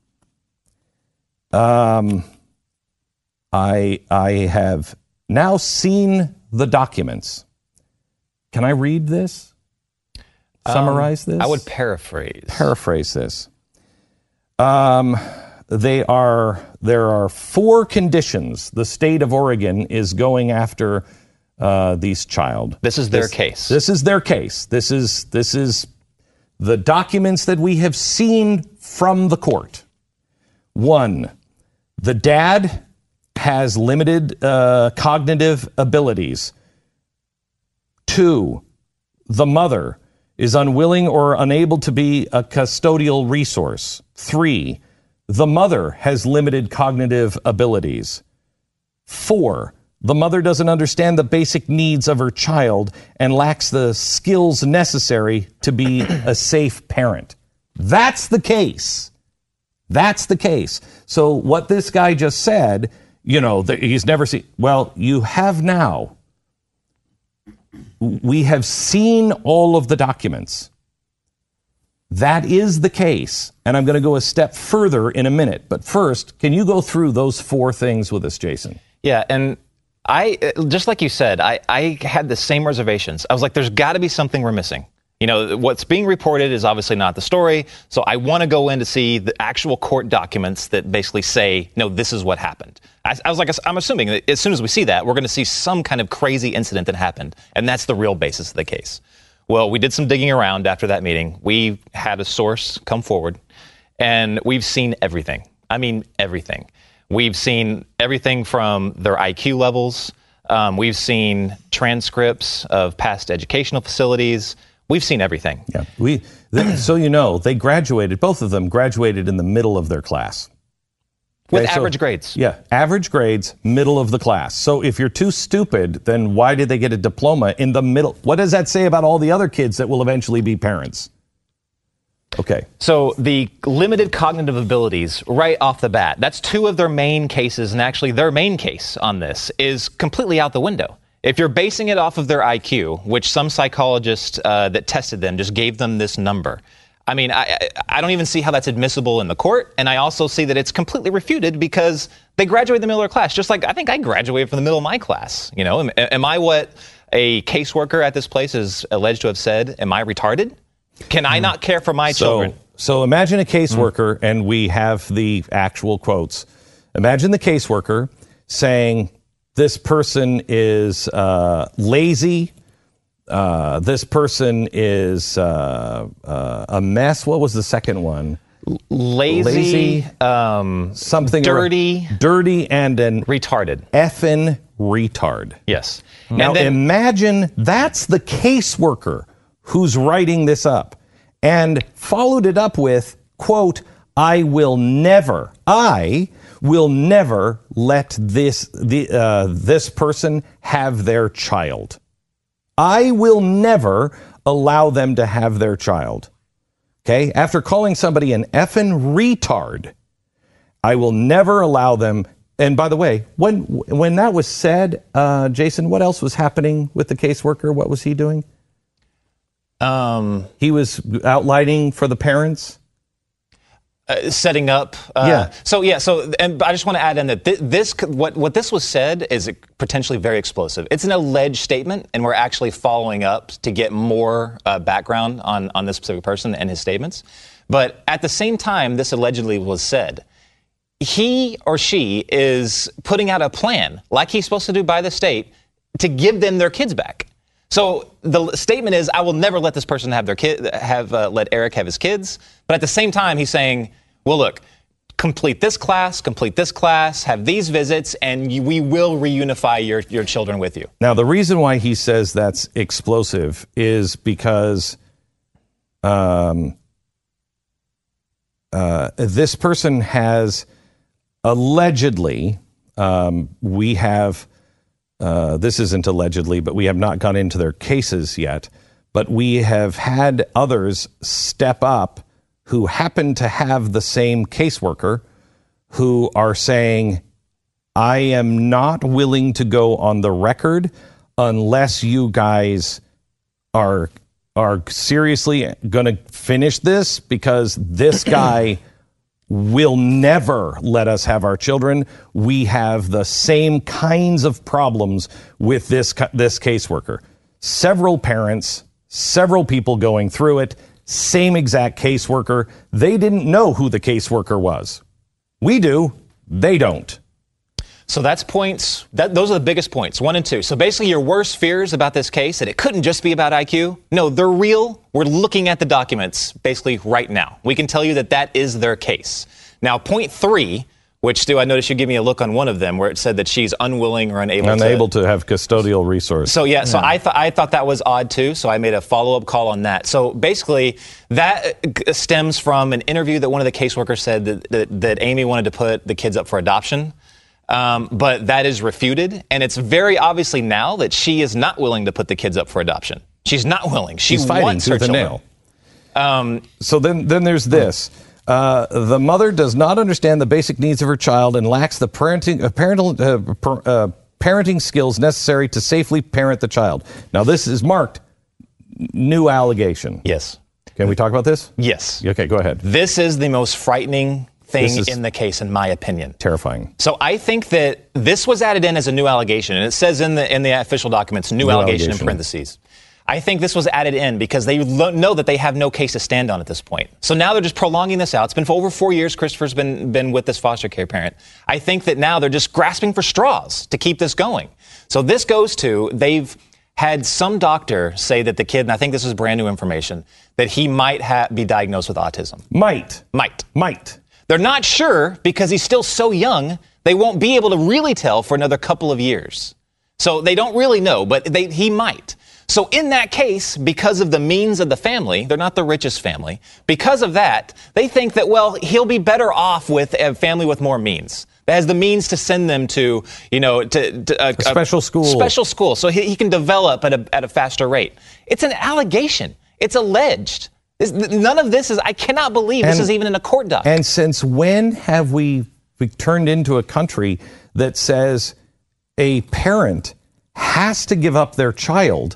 S2: I have now seen the documents. Can I read this? Summarize this?
S9: I would paraphrase.
S2: Paraphrase this. There are 4 conditions the state of Oregon is going after these child.
S9: This is their case.
S2: This is their case. This is the documents that we have seen from the court. 1, the dad has limited cognitive abilities. 2, the mother is unwilling or unable to be a custodial resource. 3, the mother has limited cognitive abilities. 4, the mother doesn't understand the basic needs of her child and lacks the skills necessary to be a safe parent. That's the case. That's the case. So what this guy just said, he's never seen. Well, you have now. We have seen all of the documents. That is the case. And I'm going to go a step further in a minute. But first, can you go through those 4 things with us, Jason?
S9: Yeah, and I, just like you said, I had the same reservations. I was like, there's got to be something we're missing. You know, what's being reported is obviously not the story. So I want to go in to see the actual court documents that basically say, no, this is what happened. I was like, I'm assuming that as soon as we see that, we're going to see some kind of crazy incident that happened. And that's the real basis of the case. Well, we did some digging around after that meeting. We had a source come forward, and we've seen everything. I mean, everything. We've seen everything from their IQ levels. We've seen transcripts of past educational facilities. We've seen everything.
S2: Yeah. So you know, they graduated, both of them graduated in the middle of their class.
S9: With average grades.
S2: Yeah, average grades, middle of the class. So if you're too stupid, then why did they get a diploma in the middle? What does that say about all the other kids that will eventually be parents? Okay.
S9: So the limited cognitive abilities right off the bat, that's two of their main cases, and actually their main case on this is completely out the window. If you're basing it off of their IQ, which some psychologist that tested them just gave them this number, I mean, I don't even see how that's admissible in the court, and I also see that it's completely refuted because they graduated the middle of their class, just like I think I graduated from the middle of my class. You know, am I what a caseworker at this place is alleged to have said? Am I retarded? Can I not care for my children?
S2: So imagine a caseworker, and we have the actual quotes. Imagine the caseworker saying, this person is lazy. This person is a mess. What was the second one?
S9: Lazy,
S2: something
S9: dirty,
S2: and an
S9: retarded.
S2: Effing retard.
S9: Yes.
S2: Now imagine that's the caseworker who's writing this up and followed it up with, quote, I will never let this person have their child. I will never allow them to have their child. Okay? After calling somebody an effing retard, I will never allow them. And by the way, when that was said, Jason, what else was happening with the caseworker? What was he doing? He was outlining for the parents.
S9: Setting up. So and I just want to add in that what this was said is potentially very explosive. It's an alleged statement, and we're actually following up to get more background on this specific person and his statements. But at the same time, this allegedly was said, he or she is putting out a plan, like he's supposed to do by the state, to give them their kids back. So the statement is, I will never let this person have their kid, let Eric have his kids. But at the same time, he's saying, well, look, complete this class, have these visits, and we will reunify your children with you.
S2: Now, the reason why he says that's explosive is because this person has allegedly, we have... this isn't allegedly, but we have not gone into their cases yet. But we have had others step up who happen to have the same caseworker who are saying, I am not willing to go on the record unless you guys are seriously going to finish this, because this guy will never let us have our children. We have the same kinds of problems with this caseworker. Several parents, several people going through it, same exact caseworker. They didn't know who the caseworker was. We do. They don't.
S9: So that's points. Those are the biggest points, 1 and 2. So basically your worst fears about this case, that it couldn't just be about IQ. No, they're real. We're looking at the documents basically right now. We can tell you that is their case. Now, point 3, which, Stu, I noticed you gave me a look on one of them where it said that she's unwilling or unable
S2: to have custodial resource.
S9: So, so I thought that was odd, too. So I made a follow-up call on that. So basically, that stems from an interview that one of the caseworkers said that Amy wanted to put the kids up for adoption. But that is refuted, and it's very obviously now that she is not willing to put the kids up for adoption. She's not willing. She's
S2: fighting
S9: tooth
S2: and nail. So then there's this. The mother does not understand the basic needs of her child and lacks the parenting skills necessary to safely parent the child. Now, this is marked new allegation.
S9: Yes.
S2: Can we talk about this?
S9: Yes.
S2: Okay, go ahead.
S9: This is the most frightening thing in the case, in my opinion.
S2: Terrifying.
S9: So I think that this was added in as a new allegation, and it says in the official documents, new allegation in parentheses. I think this was added in because they know that they have no case to stand on at this point. So now they're just prolonging this out. It's been for over 4 years. Christopher's been with this foster care parent. I think that now they're just grasping for straws to keep this going. So this goes to, they've had some doctor say that the kid, and I think this is brand new information, that he might be diagnosed with autism.
S2: Might.
S9: They're not sure because he's still so young, they won't be able to really tell for another couple of years. So they don't really know, but he might. So in that case, because of the means of the family, they're not the richest family, because of that, they think that, well, he'll be better off with a family with more means. That has the means to send them to, a
S2: special school.
S9: Special school, so he can develop at a faster rate. It's an allegation. It's alleged. None of this is, I cannot believe this is even in a court doc.
S2: And since when have we turned into a country that says a parent has to give up their child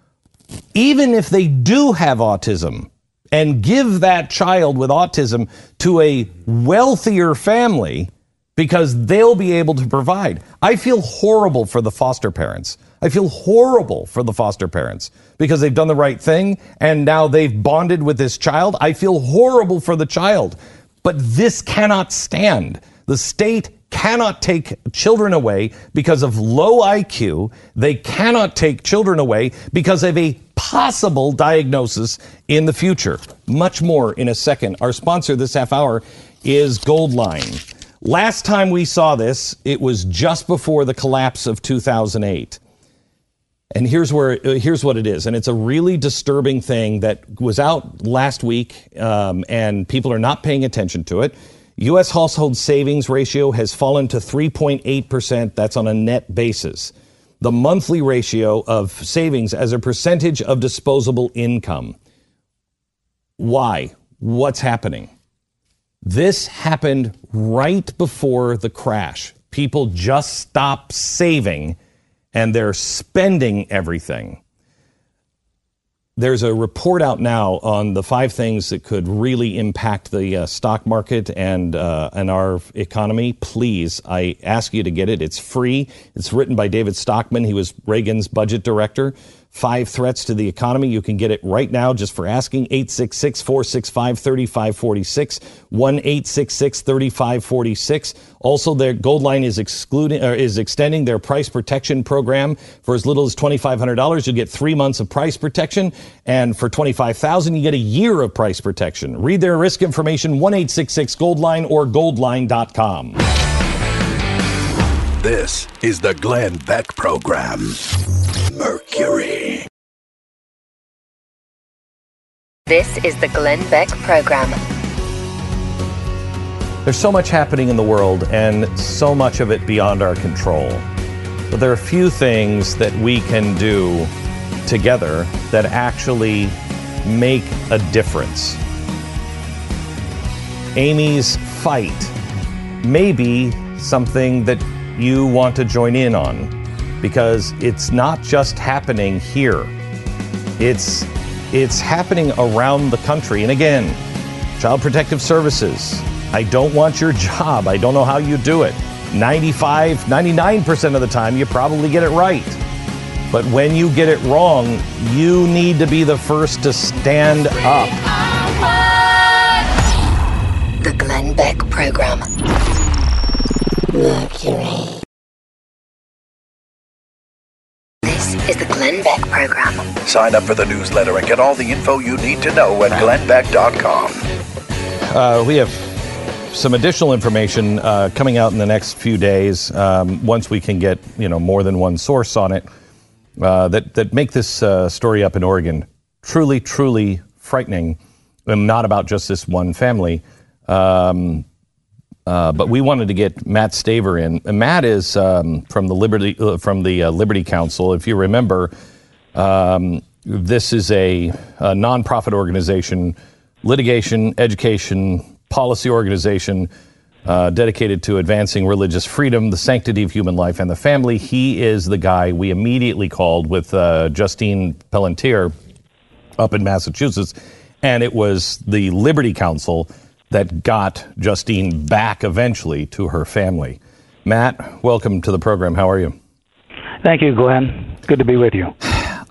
S2: even if they do have autism, and give that child with autism to a wealthier family because they'll be able to provide? I feel horrible for the foster parents. I feel horrible for the foster parents because they've done the right thing and now they've bonded with this child. I feel horrible for the child, but this cannot stand. The state cannot take children away because of low IQ. They cannot take children away because of a possible diagnosis in the future. Much more in a second. Our sponsor this half hour is Goldline. Last time we saw this, it was just before the collapse of 2008. And here's what it is. And it's a really disturbing thing that was out last week, and people are not paying attention to it. U.S. household savings ratio has fallen to 3.8%. That's on a net basis. The monthly ratio of savings as a percentage of disposable income. Why? What's happening? This happened right before the crash. People just stopped saving and they're spending everything. There's a report out now on the 5 things that could really impact the stock market and our economy. Please, I ask you to get it. It's free. It's written by David Stockman. He was Reagan's budget director. 5 threats to the economy. You can get it right now just for asking. 866-465-3546. 1-866-3546. Also, their Goldline is extending their price protection program for as little as $2,500. You'll get 3 months of price protection, and for $25,000, you get a year of price protection. Read their risk information, 1-866-GOLDLINE or goldline.com.
S5: This is the Glenn Beck Program. Mercury.
S8: This is the Glenn Beck Program.
S2: There's so much happening in the world and so much of it beyond our control. But there are a few things that we can do together that actually make a difference. Amy's Fight may be something that you want to join in on, because it's not just happening here. It's happening around the country. And again, Child Protective Services, I don't want your job. I don't know how you do it. 99% of the time, you probably get it right. But when you get it wrong, you need to be the first to stand up.
S1: The Glenn Beck Program. Mercury. This is the Glenn Beck Program.
S5: Sign up for the newsletter and get all the info you need to know at glennbeck.com.
S2: We have some additional information coming out in the next few days, once we can get more than one source on it, that make this story up in Oregon truly, truly frightening, and not about just this one family. But we wanted to get Matt Staver in. And Matt is from the Liberty Council. If you remember, this is a nonprofit organization, litigation, education, policy organization dedicated to advancing religious freedom, the sanctity of human life, and the family. He is the guy we immediately called with Justine Pelletier up in Massachusetts, and it was the Liberty Council that got Justine back eventually to her family. Matt, welcome to the program. How are you?
S10: Thank you, Glenn. Good to be with you.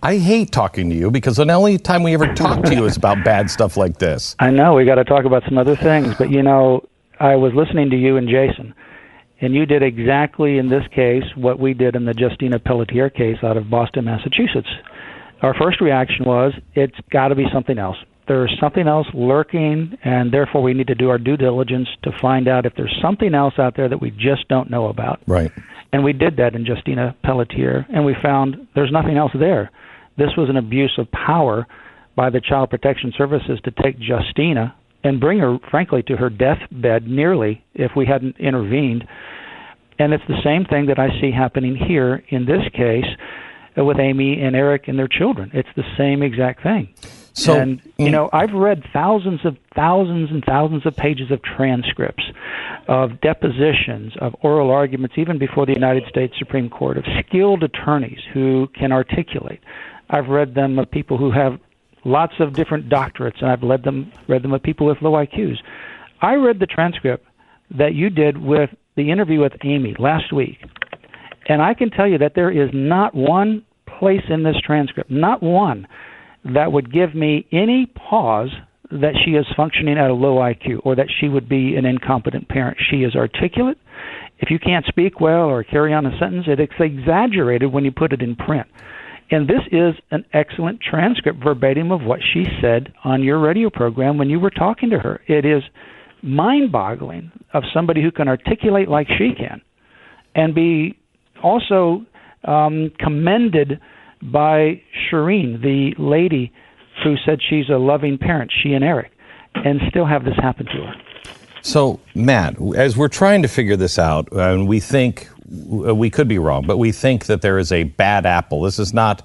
S2: I hate talking to you because the only time we ever talk to you is about bad stuff like this.
S10: I know, we got to talk about some other things, but I was listening to you and Jason, and you did exactly in this case what we did in the Justina Pelletier case out of Boston, Massachusetts. Our first reaction was, it's got to be something else. There's something else lurking, and therefore we need to do our due diligence to find out if there's something else out there that we just don't know about.
S2: Right.
S10: And we did that in Justina Pelletier, and we found there's nothing else there. This was an abuse of power by the Child Protection Services to take Justina and bring her, frankly, to her deathbed nearly if we hadn't intervened. And it's the same thing that I see happening here in this case with Amy and Eric and their children. It's the same exact thing. So, and, I've read thousands and thousands of pages of transcripts, of depositions, of oral arguments, even before the United States Supreme Court, of skilled attorneys who can articulate. I've read them of people who have lots of different doctorates, and I've read them of people with low IQs. I read the transcript that you did with the interview with Amy last week, and I can tell you that there is not one place in this transcript, not one, that would give me any pause that she is functioning at a low IQ or that she would be an incompetent parent. She is articulate. If you can't speak well or carry on a sentence, it's exaggerated when you put it in print. And this is an excellent transcript verbatim of what she said on your radio program when you were talking to her. It is mind-boggling of somebody who can articulate like she can and be also commended by Shireen, the lady who said she's a loving parent, she and Eric, and still have this happen to her.
S2: So, Matt, as we're trying to figure this out, and we think, we could be wrong, but we think that there is a bad apple. This is not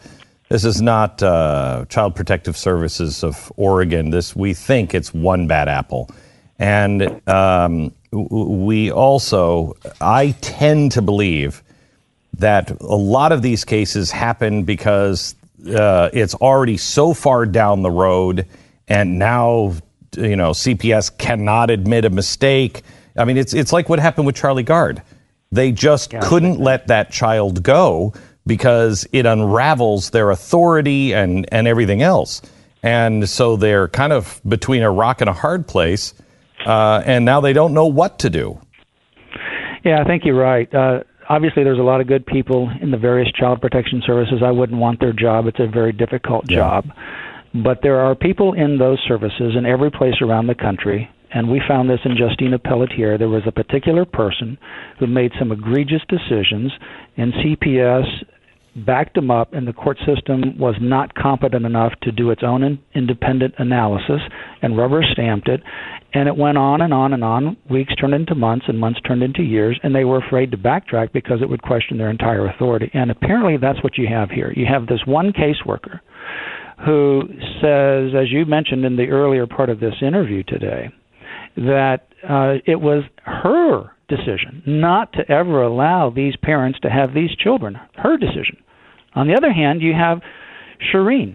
S2: Child Protective Services of Oregon. We think it's one bad apple. And I tend to believe that a lot of these cases happen because it's already so far down the road, and now CPS cannot admit a mistake. I mean, it's like what happened with Charlie Gard. They just couldn't let that child go because it unravels their authority and everything else. And so they're kind of between a rock and a hard place, and now they don't know what to do.
S10: Yeah, I think you're right. Obviously, there's a lot of good people in the various child protection services. I wouldn't want their job. It's a very difficult job. But there are people in those services in every place around the country, and we found this in Justina Pelletier. There was a particular person who made some egregious decisions, and CPS backed him up, and the court system was not competent enough to do its own independent analysis and rubber-stamped it. And it went on and on and on. Weeks turned into months, and months turned into years, and they were afraid to backtrack because it would question their entire authority. And apparently that's what you have here. You have this one caseworker who says, as you mentioned in the earlier part of this interview today, that it was her decision not to ever allow these parents to have these children, her decision. On the other hand, you have Shireen.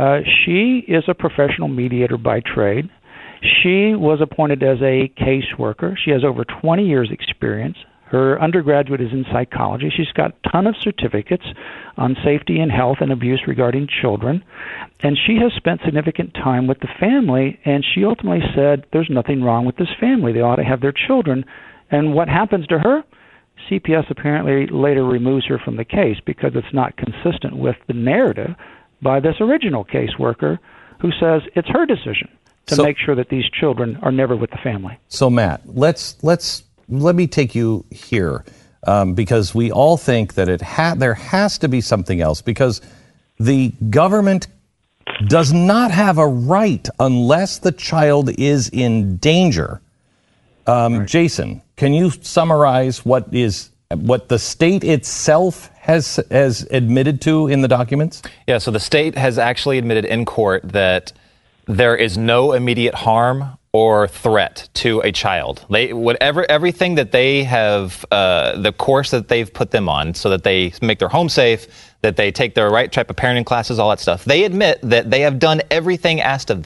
S10: She is a professional mediator by trade. She was appointed as a caseworker. She has over 20 years' experience. Her undergraduate is in psychology. She's got a ton of certificates on safety and health and abuse regarding children. And she has spent significant time with the family, and she ultimately said there's nothing wrong with this family. They ought to have their children. And what happens to her? CPS apparently later removes her from the case because it's not consistent with the narrative by this original caseworker who says it's her decision to make sure that these children are never with the family.
S2: So, Matt, let me take you here because we all think that there has to be something else because the government does not have a right unless the child is in danger. Right. Jason, can you summarize what the state itself has admitted to in the documents?
S9: Yeah, so the state has actually admitted in court that there is no immediate harm or threat to a child. Everything that they have, the course that they've put them on so that they make their home safe, that they take the right type of parenting classes, all that stuff, they admit that they have done everything asked of them.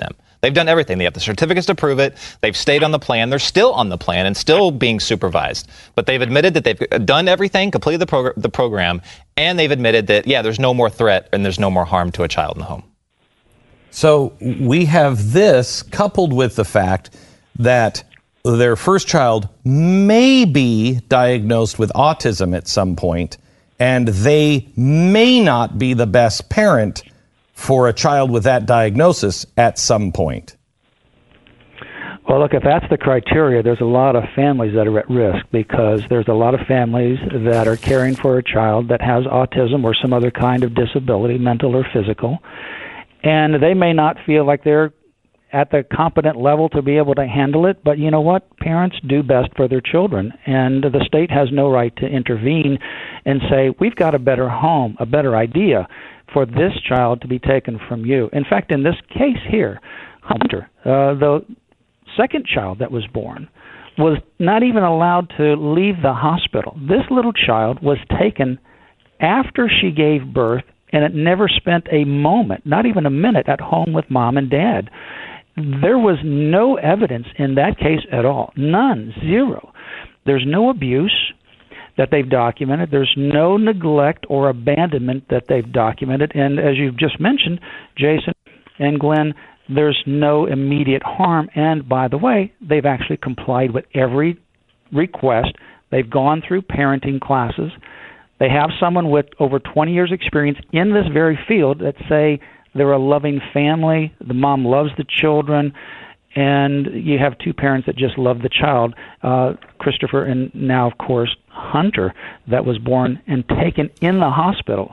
S9: They've done everything. They have the certificates to prove it. They've stayed on the plan. They're still on the plan and still being supervised. But they've admitted that they've done everything, completed the program, and they've admitted that, yeah, there's no more threat and there's no more harm to a child in the home.
S2: So we have this coupled with the fact that their first child may be diagnosed with autism at some point, and they may not be the best parent for a child with that diagnosis at some point.
S10: Well, look, if that's the criteria, there's a lot of families that are at risk, because there's a lot of families that are caring for a child that has autism or some other kind of disability, mental or physical, and they may not feel like they're at the competent level to be able to handle it. But you know what? Parents do best for their children, and the state has no right to intervene and say, we've got a better home, a better idea for this child to be taken from you. In fact, in this case here, Hunter, the second child that was born, was not even allowed to leave the hospital. This little child was taken after she gave birth, and it never spent a moment, not even a minute, at home with mom and dad. There was no evidence in that case at all. None. Zero. There's no abuse that they've documented. There's no neglect or abandonment that they've documented. And as you've just mentioned, Jason and Glenn, there's no immediate harm. And by the way, they've actually complied with every request. They've gone through parenting classes. They have someone with over 20 years experience in this very field that say they're a loving family. The mom loves the children, and you have two parents that just love the child, Christopher and now, of course, Hunter, that was born and taken in the hospital.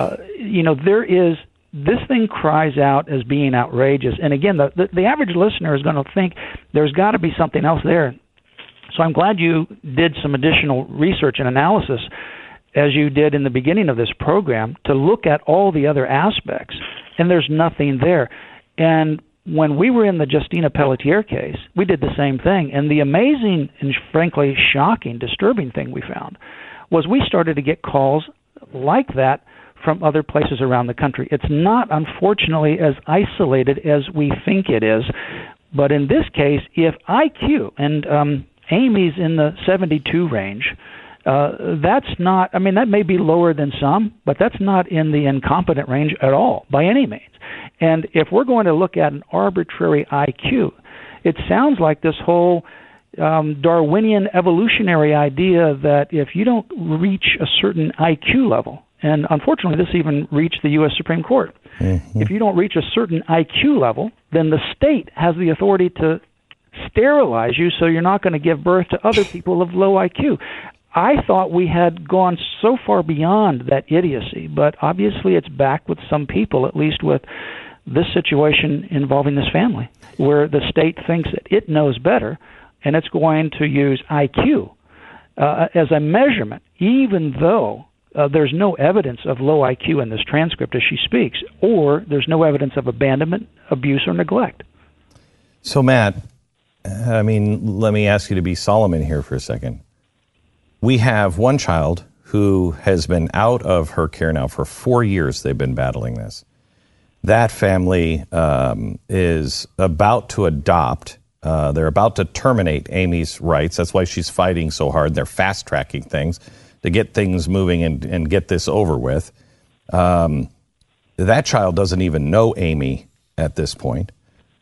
S10: This thing cries out as being outrageous. And again, the average listener is going to think there's got to be something else there. So I'm glad you did some additional research and analysis, as you did in the beginning of this program, to look at all the other aspects. And there's nothing there. And when we were in the Justina Pelletier case, we did the same thing. And the amazing and frankly shocking, disturbing thing we found was we started to get calls like that from other places around the country. It's not, unfortunately, as isolated as we think it is. But in this case, if IQ, and Amy's in the 72 range, that's not, that may be lower than some, but that's not in the incompetent range at all, by any means. And if we're going to look at an arbitrary IQ, it sounds like this whole Darwinian evolutionary idea that if you don't reach a certain IQ level, and unfortunately this even reached the U.S. Supreme Court, if you don't reach a certain IQ level, then the state has the authority to sterilize you so you're not going to give birth to other people of low IQ. I thought we had gone so far beyond that idiocy, but obviously it's back with some people, at least with this situation involving this family, where the state thinks that it knows better, and it's going to use IQ as a measurement, even though there's no evidence of low IQ in this transcript as she speaks, or there's no evidence of abandonment, abuse, or neglect.
S2: So, Matt, let me ask you to be Solomon here for a second. We have one child who has been out of her care now for 4 years. They've been battling this. That family is about to adopt. They're about to terminate Amy's rights. That's why she's fighting so hard. They're fast-tracking things to get things moving and get this over with. That child doesn't even know Amy at this point.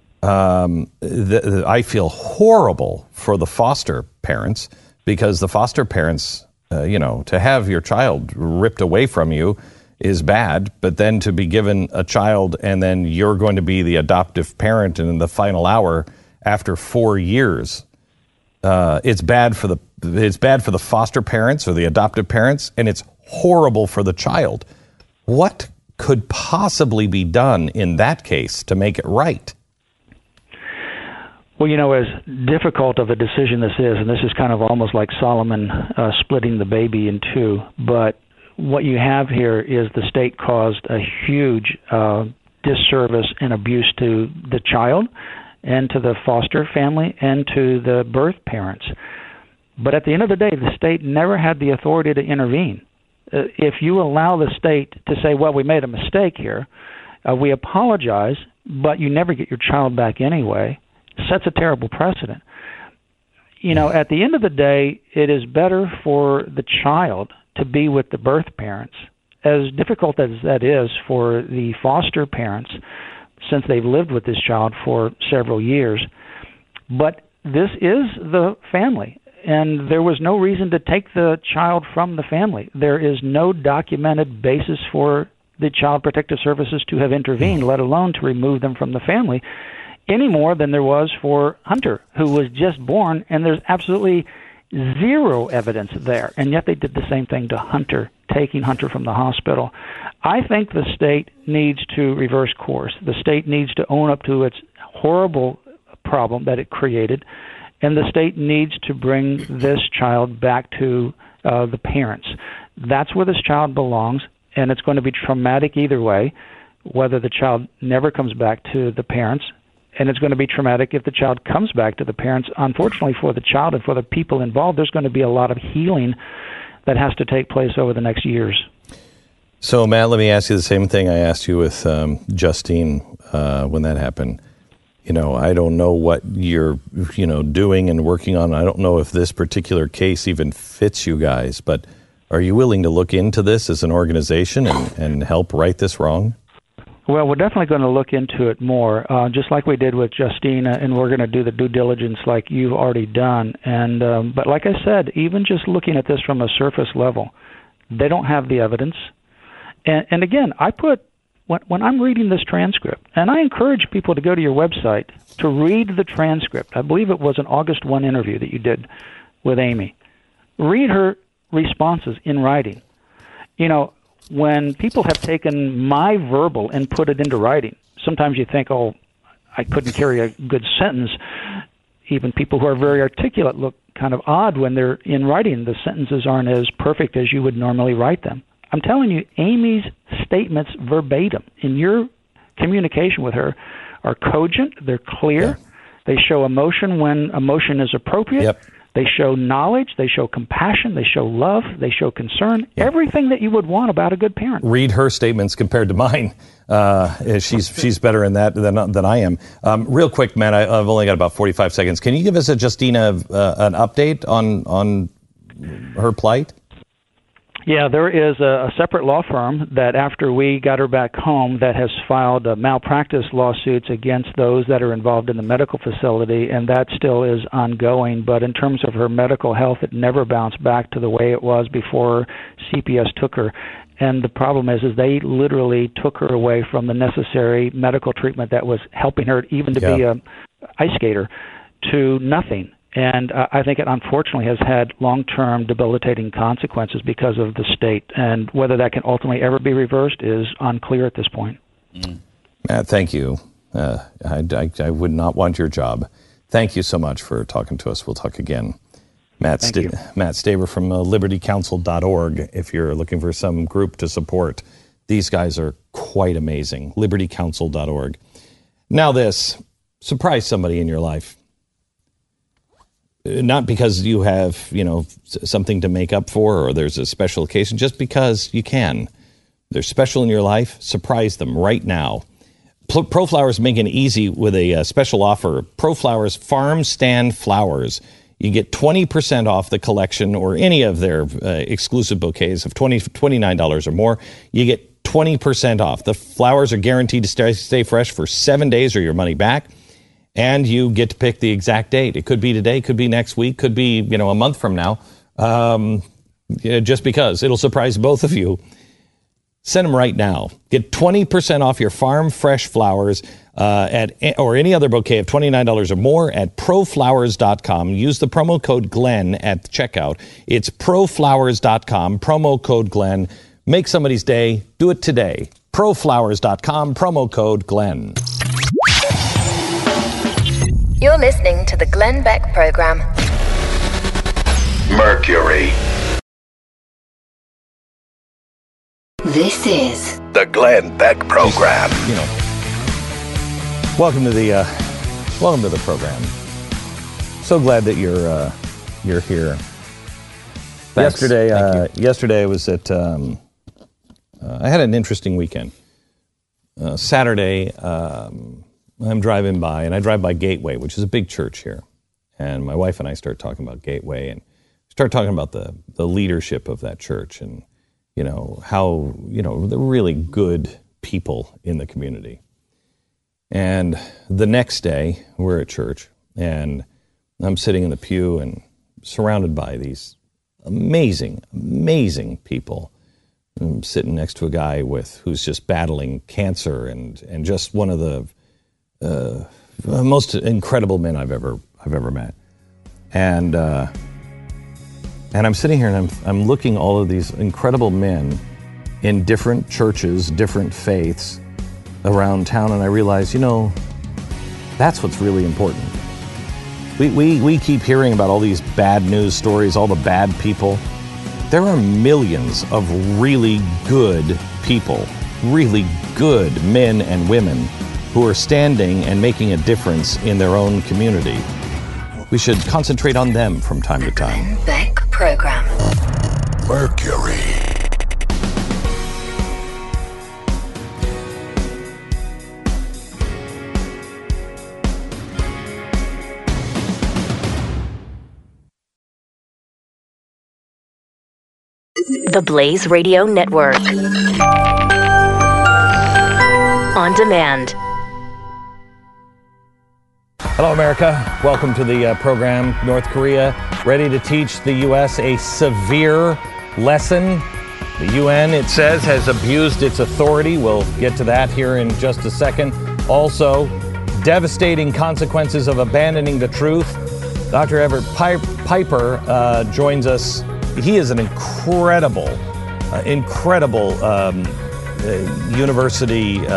S2: I feel horrible for the foster parents, because the foster parents, to have your child ripped away from you is bad, but then to be given a child and then you're going to be the adoptive parent in the final hour after 4 years, it's bad for the foster parents or the adoptive parents, and it's horrible for the child. What could possibly be done in that case to make it right?
S10: Well, as difficult of a decision this is, and this is kind of almost like Solomon splitting the baby in two, but what you have here is the state caused a huge disservice and abuse to the child and to the foster family and to the birth parents. But at the end of the day, the state never had the authority to intervene. If you allow the state to say, well, we made a mistake here, we apologize, but you never get your child back anyway, sets a terrible precedent. You know, at the end of the day, it is better for the child to be with the birth parents, as difficult as that is for the foster parents, since they've lived with this child for several years. But this is the family, and there was no reason to take the child from the family. There is no documented basis for the Child Protective Services to have intervened, let alone to remove them from the family, any more than there was for Hunter, who was just born, and there's absolutely zero evidence there. And yet they did the same thing to Hunter, taking Hunter from the hospital. I think the state needs to reverse course. The state needs to own up to its horrible problem that it created, and the state needs to bring this child back to the parents. That's where this child belongs, and it's going to be traumatic either way, whether the child never comes back to the parents, and it's going to be traumatic if the child comes back to the parents. Unfortunately for the child and for the people involved, there's going to be a lot of healing that has to take place over the next years.
S2: So, Matt, let me ask you the same thing I asked you with Justine when that happened. You know, I don't know what you're, doing and working on. I don't know if this particular case even fits you guys, but are you willing to look into this as an organization and help right this wrong?
S10: Well, we're definitely going to look into it more, just like we did with Justina, and we're going to do the due diligence like you've already done. And but like I said, even just looking at this from a surface level, they don't have the evidence. And again, when I'm reading this transcript, and I encourage people to go to your website to read the transcript. I believe it was an August 1 interview that you did with Amy. Read her responses in writing. You know, when people have taken my verbal and put it into writing, sometimes you think, oh, I couldn't carry a good sentence. Even people who are very articulate look kind of odd when they're in writing. The sentences aren't as perfect as you would normally write them. I'm telling you, Amy's statements verbatim in your communication with her are cogent, they're clear, they show emotion when emotion is appropriate, they show knowledge, they show compassion, they show love, they show concern, everything that you would want about a good parent.
S2: Read her statements compared to mine. She's better in that than I am. Real quick, man, I've only got about 45 seconds. Can you give us, Justina, an update on her plight?
S10: Yeah, there is a separate law firm that after we got her back home that has filed malpractice lawsuits against those that are involved in the medical facility, and that still is ongoing. But in terms of her medical health, it never bounced back to the way it was before CPS took her. And the problem is they literally took her away from the necessary medical treatment that was helping her even to be an ice skater to nothing. And I think it unfortunately has had long-term debilitating consequences because of the state. And whether that can ultimately ever be reversed is unclear at this point.
S2: Matt, thank you. I would not want your job. Thank you so much for talking to us. We'll talk again. Matt Staber from libertycouncil.org if you're looking for some group to support. These guys are quite amazing. libertycouncil.org. Now this, surprise somebody in your life. Not because you have, something to make up for or there's a special occasion, just because you can. They're special in your life. Surprise them right now. ProFlowers is making it easy with a special offer. ProFlowers Farm Stand Flowers. You get 20% off the collection or any of their exclusive bouquets of $29 or more. You get 20% off. The flowers are guaranteed to stay fresh for 7 days or your money back. And you get to pick the exact date. It could be today, could be next week, could be, a month from now. Just because. It'll surprise both of you. Send them right now. Get 20% off your farm fresh flowers or any other bouquet of $29 or more at proflowers.com. Use the promo code Glenn at checkout. It's proflowers.com, promo code Glenn. Make somebody's day. Do it today. Proflowers.com, promo code Glenn.
S8: You're listening to the Glenn Beck Program.
S5: Mercury.
S8: This is
S5: the Glenn Beck Program.
S2: Welcome to the program. So glad that you're here.
S6: Thanks.
S2: Yesterday I was at. I had an interesting weekend. Saturday, I'm driving by, and I drive by Gateway, which is a big church here. And my wife and I start talking about Gateway and start talking about the leadership of that church and, how, they're really good people in the community. And the next day, we're at church, and I'm sitting in the pew and surrounded by these amazing, amazing people. I'm sitting next to a guy who's just battling cancer and just one of the most incredible men I've ever met. And I'm sitting here and I'm looking all of these incredible men in different churches, different faiths around town, and I realize, that's what's really important. We keep hearing about all these bad news stories, all the bad people. There are millions of really good people, really good men and women who are standing and making a difference in their own community. We should concentrate on them from time to time.
S8: Glenn Beck Program.
S5: Mercury.
S11: The Blaze Radio Network. On demand.
S2: Hello, America. Welcome to the program. North Korea ready to teach the U.S. a severe lesson. The UN, it says, has abused its authority. We'll get to that here in just a second. Also, devastating consequences of abandoning the truth. Dr. Everett Piper joins us. He is an incredible university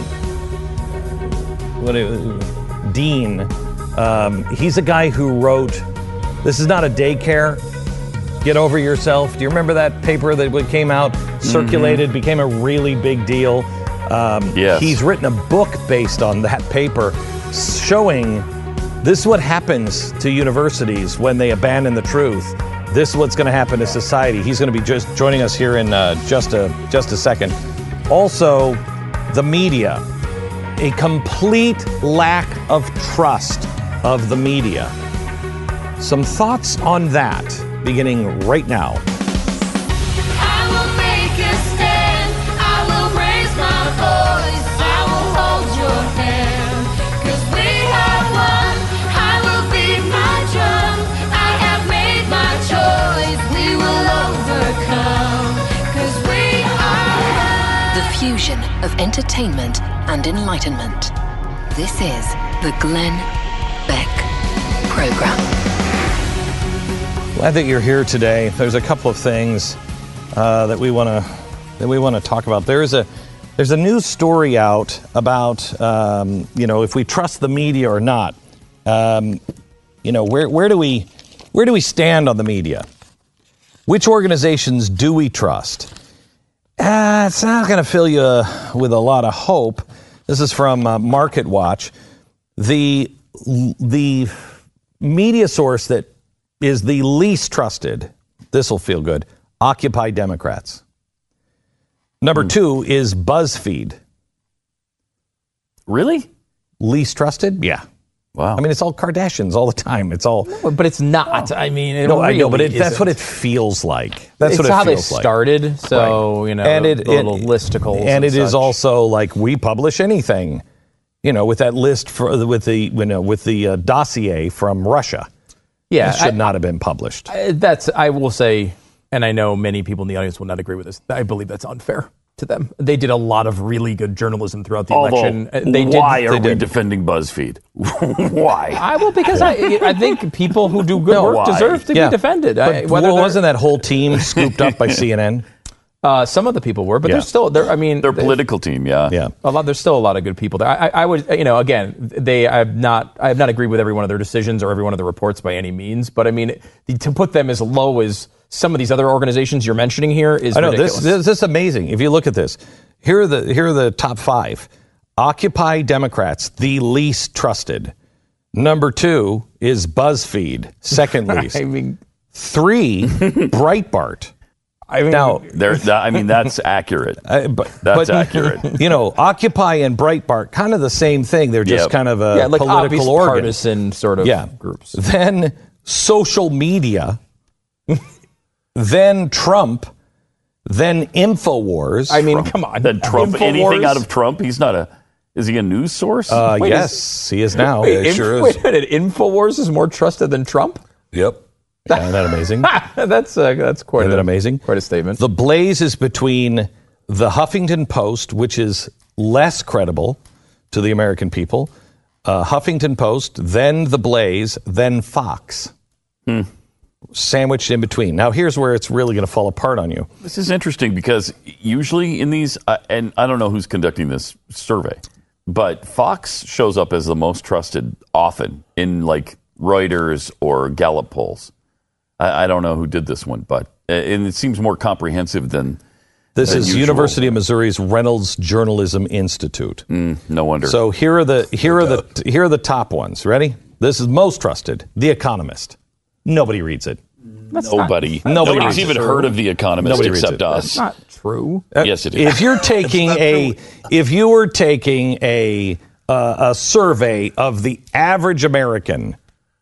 S2: dean. He's a guy who wrote, "This is not a daycare. Get over yourself." Do you remember that paper that came out, circulated, became a really big deal?
S7: Yes.
S2: He's written a book based on that paper, showing this is what happens to universities when they abandon the truth. This is what's going to happen to society. He's going to be just joining us here in just a second. Also, the media, a complete lack of trust of the media. Some thoughts on that, beginning right now.
S4: I will make a stand. I will raise my voice. I will hold your hand. 'Cause we have won. I will beat my drum. I have made my choice. We will overcome. 'Cause we are
S1: The fusion of entertainment and enlightenment. This is the Glenn Beck Program.
S2: Glad that you're here today. There's a couple of things that we want to talk about. There's a news story out about if we trust the media or not. Where do we stand on the media? Which organizations do we trust? It's not going to fill you with a lot of hope. This is from Market Watch. The media source that is the least trusted, this will feel good, Occupy Democrats. Number 2 is BuzzFeed.
S7: Really?
S2: Least trusted? Yeah.
S7: Wow.
S2: I mean, it's all Kardashians all the time. It's all...
S6: But it's not. I mean, it
S2: No, I know,
S6: really
S2: but that's
S6: isn't.
S2: what it feels like. That's what it
S6: how they
S2: feels like.
S6: started, so,
S2: Right.
S6: and the little listicles.
S2: And it is
S6: such.
S2: also like we publish anything, with that list with the dossier from Russia.
S6: Yeah,
S2: it should not have been published.
S6: I will say, and I know many people in the audience will not agree with this, I believe that's unfair to them. They did a lot of really good journalism throughout the election.
S7: Why are we defending BuzzFeed? Why?
S6: Because I think people who do good work deserve to be defended.
S2: But wasn't that whole team scooped up by CNN?
S6: Some of the people were, but there's still
S7: their political team, yeah.
S6: There's still a lot of good people there. I would, again, I have not agreed with every one of their decisions or every one of the reports by any means. But I mean, to put them as low as some of these other organizations you're mentioning here is ridiculous.
S2: This is amazing. If you look at this, here are the top 5. Occupy Democrats, the least trusted. Number 2 is BuzzFeed, second least. 3, Breitbart.
S6: I mean,
S2: now,
S7: that's accurate. That's accurate.
S2: You know, Occupy and Breitbart, kind of the same thing. They're just kind of a
S6: like
S2: political organ.
S6: partisan sort of groups.
S2: Then social media, then Trump, then InfoWars.
S6: I mean, come on.
S7: Then Trump, anything out of Trump? He's not a... Is he a news source?
S2: Yes, he is now.
S6: Wait,
S2: He sure is.
S6: Wait a minute, InfoWars is more trusted than Trump?
S3: Yep.
S2: Isn't that amazing?
S6: That's quite
S2: amazing.
S6: Quite a statement.
S2: The Blaze is between the Huffington Post, which is less credible to the American people, Huffington Post, then the Blaze, then Fox. Sandwiched in between. Now, here's where it's really going to fall apart on you.
S7: This is interesting because usually in these, and I don't know who's conducting this survey, but Fox shows up as the most trusted often in like Reuters or Gallup polls. I don't know who did this one, but and it seems more comprehensive than
S2: This is
S7: usual.
S2: University of Missouri's Reynolds Journalism Institute.
S7: No wonder.
S2: So here are the top ones. Ready? This is most trusted. The Economist. Nobody reads it.
S7: Nobody's
S2: reads
S7: even
S2: it.
S7: heard of The Economist
S2: Nobody reads
S7: except
S2: it.
S7: us.
S6: That's not true.
S7: Yes, it is.
S2: If you're taking if you were taking a survey of the average American,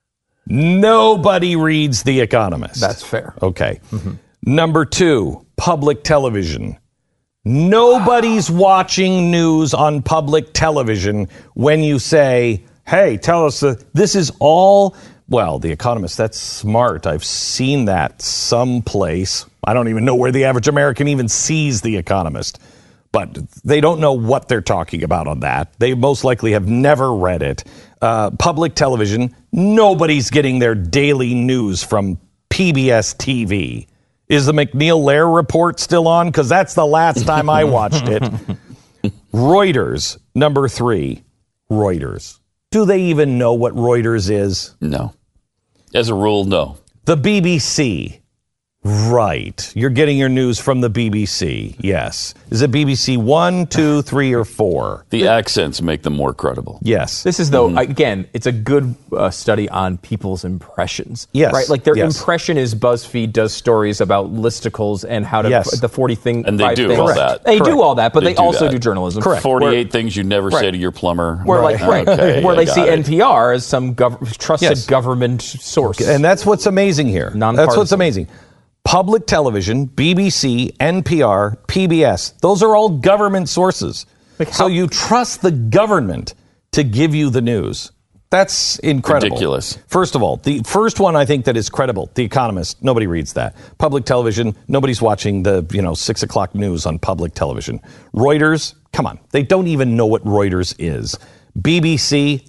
S2: nobody reads The Economist.
S6: That's fair.
S2: Okay. Number 2, public television. Nobody's watching news on public television when you say, hey, tell us this is all, well, The Economist, that's smart. I've seen that someplace. I don't even know where the average American even sees The Economist. But they don't know what they're talking about on that. They most likely have never read it. Public television, nobody's getting their daily news from PBS TV. Is the McNeil-Lehrer report still on? Because that's the last time I watched it. Reuters, number 3. Reuters. Do they even know what Reuters is?
S7: No. As a rule, no.
S2: The BBC. Right. You're getting your news from the BBC. Yes. Is it BBC 1, 2, 3, or 4?
S7: The accents make them more credible.
S2: Yes.
S6: This is, though, again, it's a good study on people's impressions.
S2: Yes.
S6: Right? Like their
S2: Yes.
S6: impression is BuzzFeed does stories about listicles and how to,
S2: Yes.
S6: the 40 things.
S7: And they do all that.
S6: They do all that, but they
S7: do
S6: also
S7: that.
S6: do journalism.
S2: Correct.
S7: 48 things you never say to your plumber.
S6: Where,
S7: Okay,
S6: where they
S7: I
S6: see
S7: got it.
S6: NPR as some trusted
S2: Yes.
S6: government source.
S2: And that's what's amazing here. That's
S6: Nonpartisan.
S2: what's amazing. Public television, BBC, NPR, PBS, those are all government sources. So you trust the government to give you the news. That's incredible.
S7: Ridiculous.
S2: First of all, the first one I think that is credible, The Economist, nobody reads that. Public television, nobody's watching the 6 o'clock news on public television. Reuters, come on, they don't even know what Reuters is. BBC,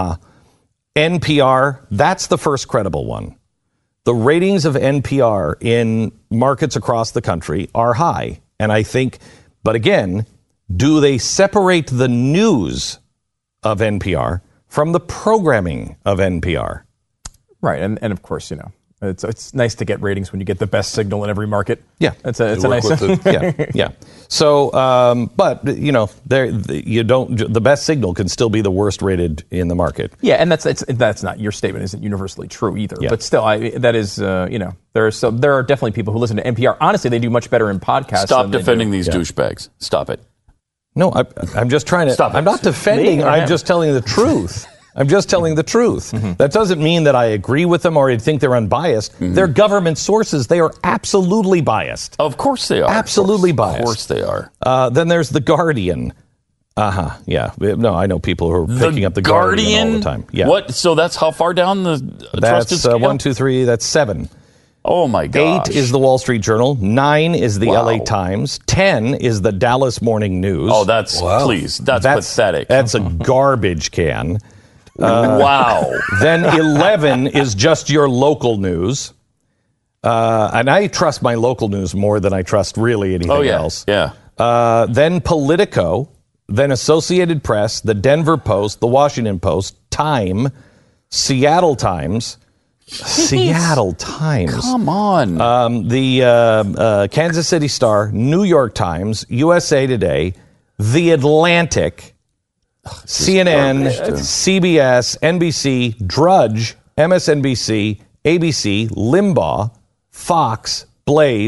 S2: NPR, that's the first credible one. The ratings of NPR in markets across the country are high. And I think, but again, do they separate the news of NPR from the programming of NPR?
S6: Right. And of course, it's nice to get ratings when you get the best signal in every market.
S2: Yeah.
S6: It's a nice
S2: Yeah. So, but the best signal can still be the worst rated in the market.
S6: Yeah, and that's not, your statement isn't universally true either.
S2: Yeah.
S6: But still, that is, there are definitely people who listen to NPR. Honestly, they do much better in podcasts.
S7: Stop defending these douchebags. Stop it.
S2: No, I'm just trying to.
S7: Stop it.
S2: I'm not defending. I'm just telling the truth. I'm just telling the truth. That doesn't mean that I agree with them or I think they're unbiased. They're government sources. They are absolutely biased.
S7: Of course they are.
S2: Absolutely biased.
S7: Of course they are.
S2: Then there's The Guardian. Yeah. No, I know people who are picking up The Guardian all the time. Yeah.
S7: What? So that's how far down the trusted
S2: That's
S7: scale?
S2: 1, 2, 3. That's 7.
S7: Oh, my gosh.
S2: 8 is the Wall Street Journal. 9 is the
S7: Wow.
S2: LA Times. 10 is the Dallas Morning News.
S7: Oh, that's pathetic.
S2: That's a garbage can.
S7: Wow.
S2: Then 11 is just your local news. And I trust my local news more than I trust really anything else.
S7: Yeah.
S2: Then Politico, then Associated Press, the Denver Post, the Washington Post, Time, Seattle Times. Seattle Times.
S7: Come on.
S2: The Kansas City Star, New York Times, USA Today, The Atlantic, CNN, CBS, NBC, Drudge, MSNBC, ABC, Limbaugh, Fox, Blaze,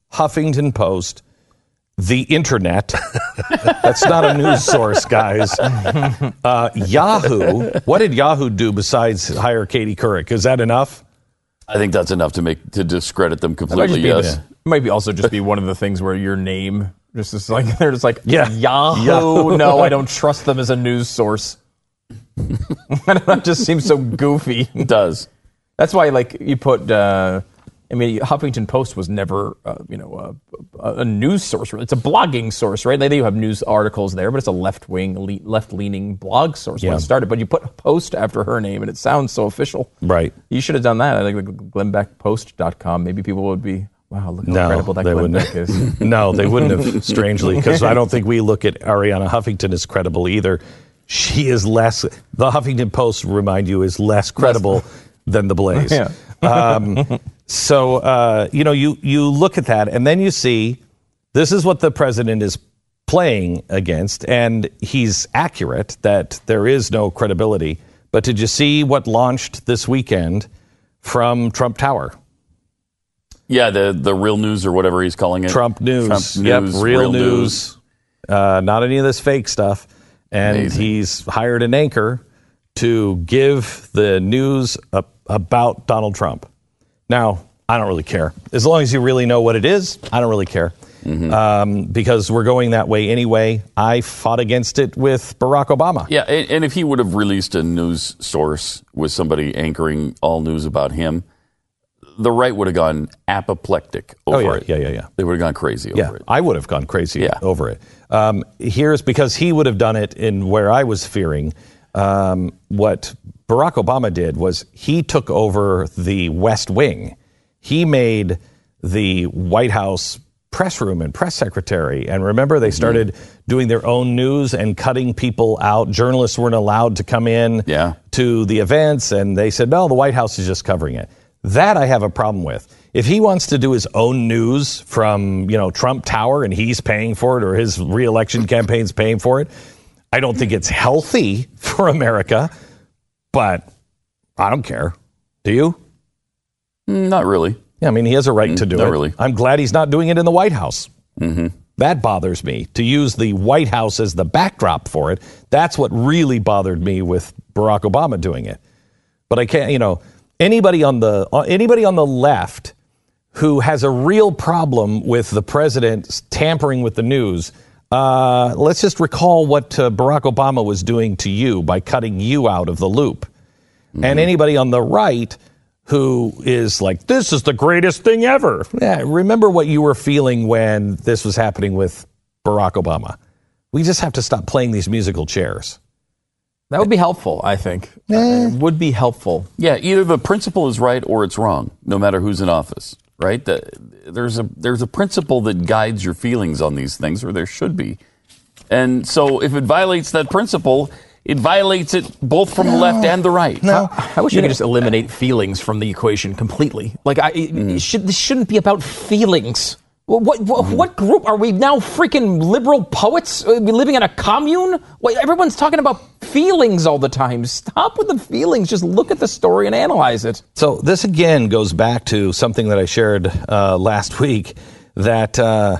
S2: Huffington Post, the internet. That's not a news source, guys. Yahoo. What did Yahoo do besides hire Katie Couric? Is that enough?
S7: I think that's enough to discredit them completely. Yes.
S6: It might also just be one of the things where your name just is like they're just like
S2: Yeah.
S6: Yahoo. No, I don't trust them as a news source. That just seems so goofy.
S7: It does.
S6: That's why, like, you put. Huffington Post was never, a news source. It's a blogging source, right? They do have news articles there, but it's a left-leaning blog source when it started. But you put Post after her name, and it sounds so official.
S2: Right.
S6: You should have done that. I think GlennBeckPost.com. Maybe people would be, wow, look how credible that Glenn Beck is.
S2: No, they wouldn't have, strangely, because I don't think we look at Ariana Huffington as credible either. She is less, the Huffington Post, remind you, is less credible than the Blaze.
S6: Yeah.
S2: So, you look at that, and then you see this is what the president is playing against, and he's accurate that there is no credibility. But did you see what launched this weekend from Trump Tower?
S7: Yeah, the real news or whatever he's calling it.
S2: Trump News. Yep, real news. Not any of this fake stuff. And
S7: Amazing.
S2: He's hired an anchor to give the news about Donald Trump. Now, I don't really care. As long as you really know what it is, I don't really care. Because we're going that way anyway. I fought against it with Barack Obama.
S7: Yeah, and if he would have released a news source with somebody anchoring all news about him, the right would have gone apoplectic over it.
S2: Yeah.
S7: They would have gone crazy over it.
S2: I would have gone crazy over it. Here's because he would have done it in where I was fearing. What Barack Obama did was he took over the West Wing. He made the White House press room and press secretary. And remember, they started doing their own news and cutting people out. Journalists weren't allowed to come in to the events. And they said, no, the White House is just covering it. That I have a problem with. If he wants to do his own news from, Trump Tower and he's paying for it or his reelection campaign's paying for it, I don't think it's healthy for America, but I don't care. Do you?
S7: Not really.
S2: Yeah, I mean, he has a right to do it.
S7: Not really.
S2: I'm glad he's not doing it in the White House. That bothers me. To use the White House as the backdrop for it, that's what really bothered me with Barack Obama doing it. But I can't, anybody on the left who has a real problem with the president tampering with the news, let's just recall what Barack Obama was doing to you by cutting you out of the loop. And anybody on the right who is like, this is the greatest thing ever. Yeah, remember what you were feeling when this was happening with Barack Obama. We just have to stop playing these musical chairs.
S6: That would be helpful, I think. It would be helpful.
S7: Yeah, either the principle is right or it's wrong, no matter who's in office, right? There's a principle that guides your feelings on these things, or there should be. And so if it violates that principle, it violates it both from the left and the right.
S6: No. I wish you could just eliminate feelings from the equation completely. Like, this shouldn't be about feelings. What group are we now? Freaking liberal poets? Are we living in a commune? Everyone's talking about feelings all the time. Stop with the feelings. Just look at the story and analyze it.
S2: So this again goes back to something that I shared last week. That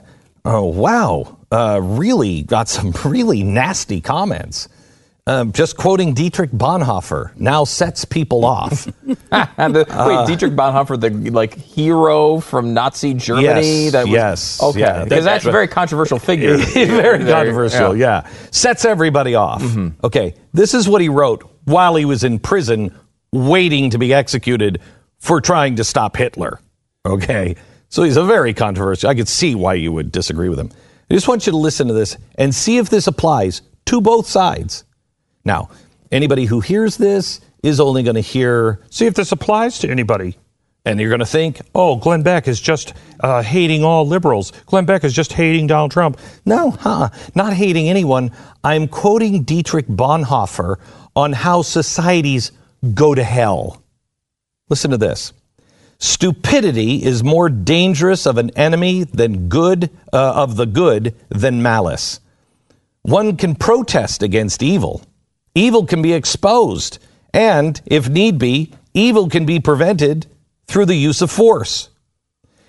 S2: really got some really nasty comments. Just quoting Dietrich Bonhoeffer now sets people off.
S6: Dietrich Bonhoeffer, the hero from Nazi Germany.
S2: Yes.
S6: Okay,
S2: yeah,
S6: because that's a very controversial figure.
S2: Very controversial. Yeah, sets everybody off. Okay, this is what he wrote while he was in prison, waiting to be executed for trying to stop Hitler. Okay, so he's a very controversial. I could see why you would disagree with him. I just want you to listen to this and see if this applies to both sides. Now, anybody who hears this is only going to see if this applies to anybody. And you're going to think, Glenn Beck is just hating all liberals. Glenn Beck is just hating Donald Trump. No, not hating anyone. I'm quoting Dietrich Bonhoeffer on how societies go to hell. Listen to this. Stupidity is more dangerous of an enemy than of the good than malice. One can protest against evil. Evil can be exposed, and, if need be, evil can be prevented through the use of force.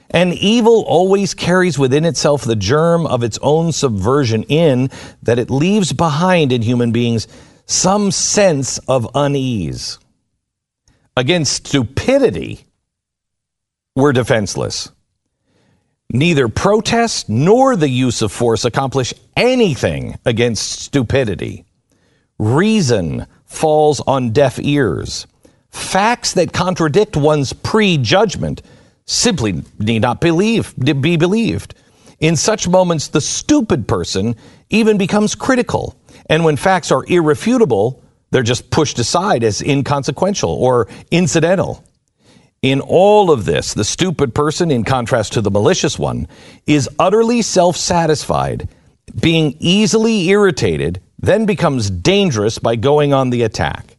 S2: And evil always carries within itself the germ of its own subversion in that it leaves behind in human beings some sense of unease. Against stupidity, we're defenseless. Neither protest nor the use of force accomplish anything against stupidity. Reason falls on deaf ears. Facts that contradict one's prejudgment simply need not be believed. In such moments, the stupid person even becomes critical. And when facts are irrefutable, they're just pushed aside as inconsequential or incidental. In all of this, the stupid person, in contrast to the malicious one, is utterly self-satisfied, being easily irritated, then becomes dangerous by going on the attack.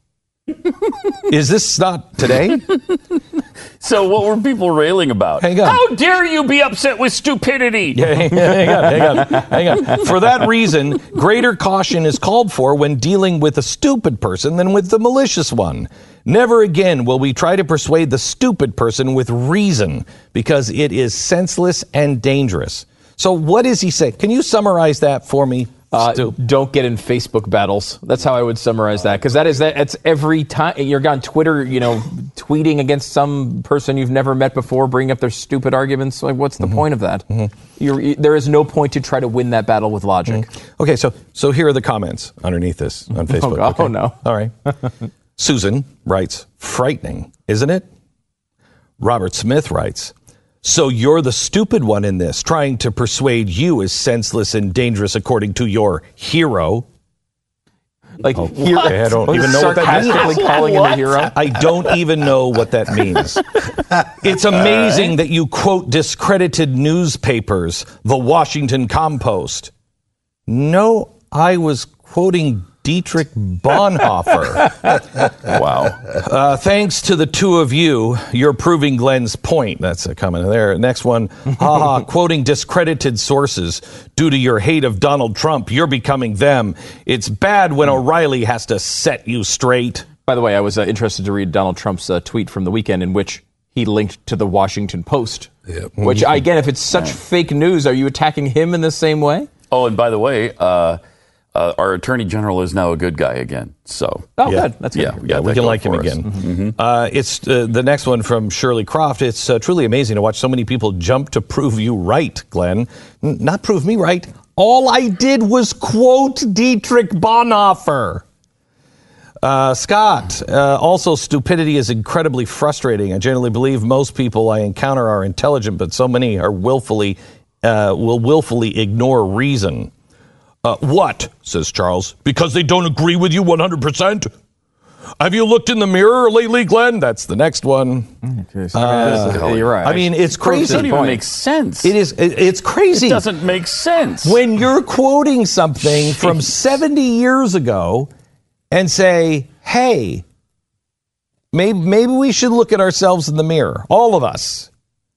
S2: Is this not today?
S7: So what were people railing about?
S2: Hang on.
S7: How dare you be upset with stupidity?
S2: Hang on. For that reason, greater caution is called for when dealing with a stupid person than with the malicious one. Never again will we try to persuade the stupid person with reason, because it is senseless and dangerous. So what does he say? Can you summarize that for me?
S6: Don't get in Facebook battles. That's how I would summarize that, because that's every time you're on Twitter, tweeting against some person you've never met before, bringing up their stupid arguments. Like, what's the point of that? There is no point to try to win that battle with logic.
S2: Okay, so here are the comments underneath this on Facebook.
S6: Oh, no.
S2: All right. Susan writes, frightening, isn't it? Robert Smith writes, so you're the stupid one in this, trying to persuade you is senseless and dangerous according to your hero.
S6: Like,
S2: I don't even know what that means.
S6: Calling him a hero?
S2: I don't even know what that means. It's amazing that you quote discredited newspapers, the Washington Compost. No, I was quoting Dietrich Bonhoeffer.
S7: Wow.
S2: Thanks to the two of you, you're proving Glenn's point. That's a comment there. Next one, quoting discredited sources. Due to your hate of Donald Trump, you're becoming them. It's bad when O'Reilly has to set you straight.
S6: By the way, I was interested to read Donald Trump's tweet from the weekend in which he linked to the Washington Post.
S3: Yep.
S6: Which, again, if it's such fake news, are you attacking him in the same way?
S7: Oh, and by the way, our Attorney General is now a good guy again. So,
S6: good. That's good.
S2: Yeah, we can like him again. It's the next one from Shirley Croft. It's truly amazing to watch so many people jump to prove you right, Glenn. Not prove me right. All I did was quote Dietrich Bonhoeffer. Scott, also stupidity is incredibly frustrating. I generally believe most people I encounter are intelligent, but so many are will willfully ignore reason. What, says Charles, because they don't agree with you 100%? Have you looked in the mirror lately, Glenn? That's the next one.
S6: You're right.
S2: I mean, it's crazy.
S7: It doesn't even make sense.
S2: It is. It's crazy.
S7: It doesn't make sense.
S2: When you're quoting something from 70 years ago and say, hey, maybe we should look at ourselves in the mirror, all of us.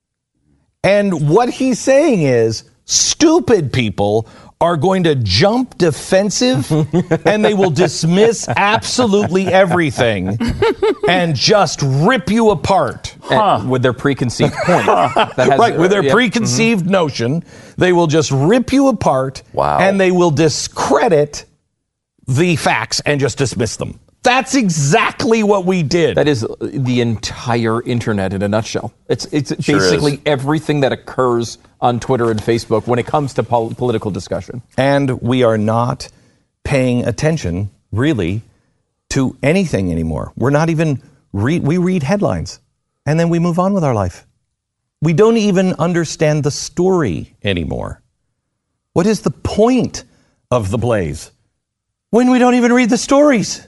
S2: And what he's saying is stupid people are going to jump defensive and they will dismiss absolutely everything and just rip you apart.
S6: With their preconceived point.
S2: With their preconceived notion, they will just rip you apart and they will discredit the facts and just dismiss them. That's exactly what we did.
S6: That is the entire internet in a nutshell. It's
S7: Sure
S6: basically
S7: is.
S6: everything that occurs on Twitter and Facebook when it comes to political discussion.
S2: And we are not paying attention, really, to anything anymore. We're not even we read headlines, and then we move on with our life. We don't even understand the story anymore. What is the point of the Blaze when we don't even read the stories?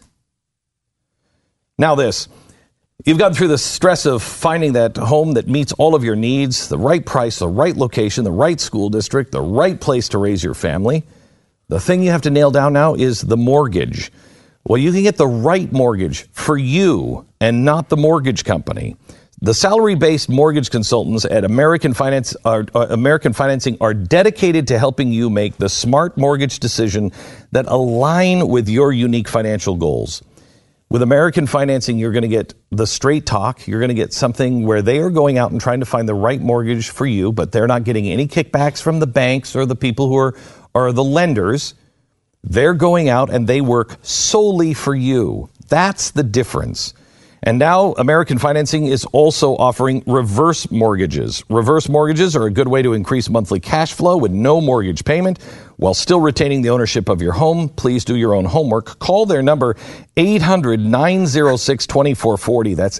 S2: Now this, you've gone through the stress of finding that home that meets all of your needs, the right price, the right location, the right school district, the right place to raise your family. The thing you have to nail down now is the mortgage. Well, you can get the right mortgage for you and not the mortgage company. The salary-based mortgage consultants at American Financing are dedicated to helping you make the smart mortgage decision that align with your unique financial goals. With American Financing, you're going to get the straight talk. You're going to get something where they are going out and trying to find the right mortgage for you, but they're not getting any kickbacks from the banks or the people who are the lenders. They're going out and they work solely for you. That's the difference. And now American Financing is also offering reverse mortgages. Reverse mortgages are a good way to increase monthly cash flow with no mortgage payment while still retaining the ownership of your home. Please do your own homework. Call their number 800-906-2440. That's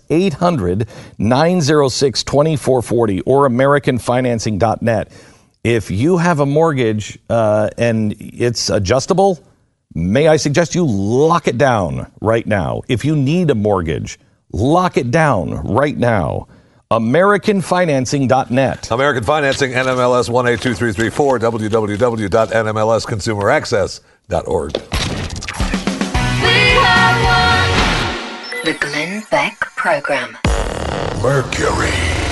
S2: 800-906-2440 or AmericanFinancing.net. If you have a mortgage and it's adjustable, may I suggest you lock it down right now. If you need a mortgage, lock it down right now. AmericanFinancing.net.
S3: American Financing, NMLS 182334, www.nmlsconsumeraccess.org.
S8: The Glenn Beck Program.
S5: Mercury.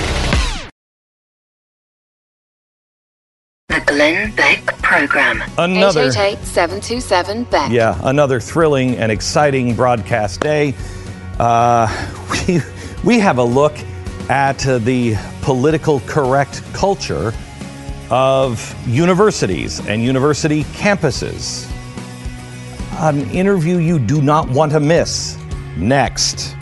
S8: The Glenn Beck Program.
S2: Another
S8: 888-727-BECK.
S2: Yeah, another thrilling and exciting broadcast day. We have a look at the political correct culture of universities and university campuses. An interview you do not want to miss. Next.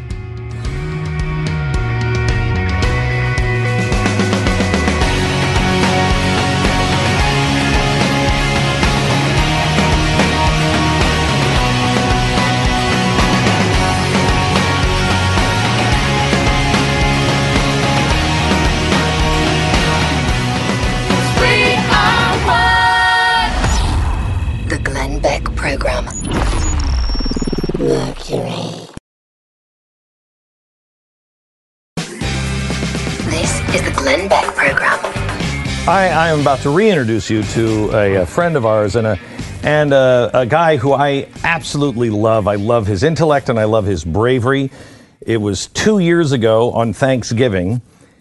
S8: The Glenn Beck Program. Mercury. This is the Glenn Beck Program.
S2: I am about to reintroduce you to a friend of ours and a guy who I absolutely love. I love his intellect and I love his bravery. It was 2 years ago on Thanksgiving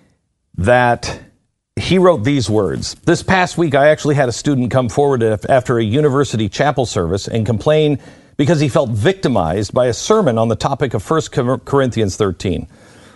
S2: that he wrote these words. This past week, I actually had a student come forward after a university chapel service and complain because he felt victimized by a sermon on the topic of 1 Corinthians 13.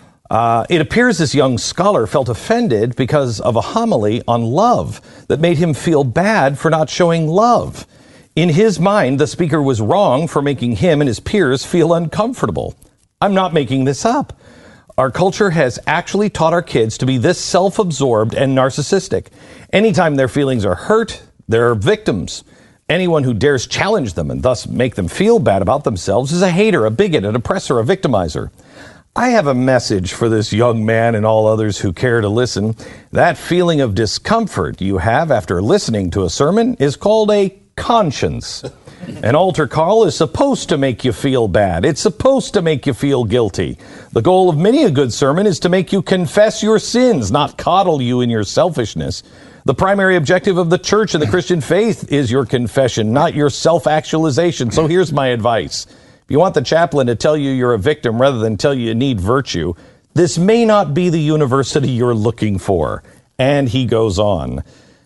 S2: It appears this young scholar felt offended because of a homily on love that made him feel bad for not showing love. In his mind, the speaker was wrong for making him and his peers feel uncomfortable. I'm not making this up. Our culture has actually taught our kids to be this self-absorbed and narcissistic. Anytime their feelings are hurt, they're victims. Anyone who dares challenge them and thus make them feel bad about themselves is a hater, a bigot, an oppressor, a victimizer. I have a message for this young man and all others who care to listen. That feeling of discomfort you have after listening to a sermon is called a conscience. An altar call is supposed to make you feel bad. It's supposed to make you feel guilty. The goal of many a good sermon is to make you confess your sins, not coddle you in your selfishness. The primary objective of the church and the Christian faith is your confession, not your self-actualization. So here's my advice. If you want the chaplain to tell you you're a victim rather than tell you you need virtue, this may not be the university you're looking for. And he goes on.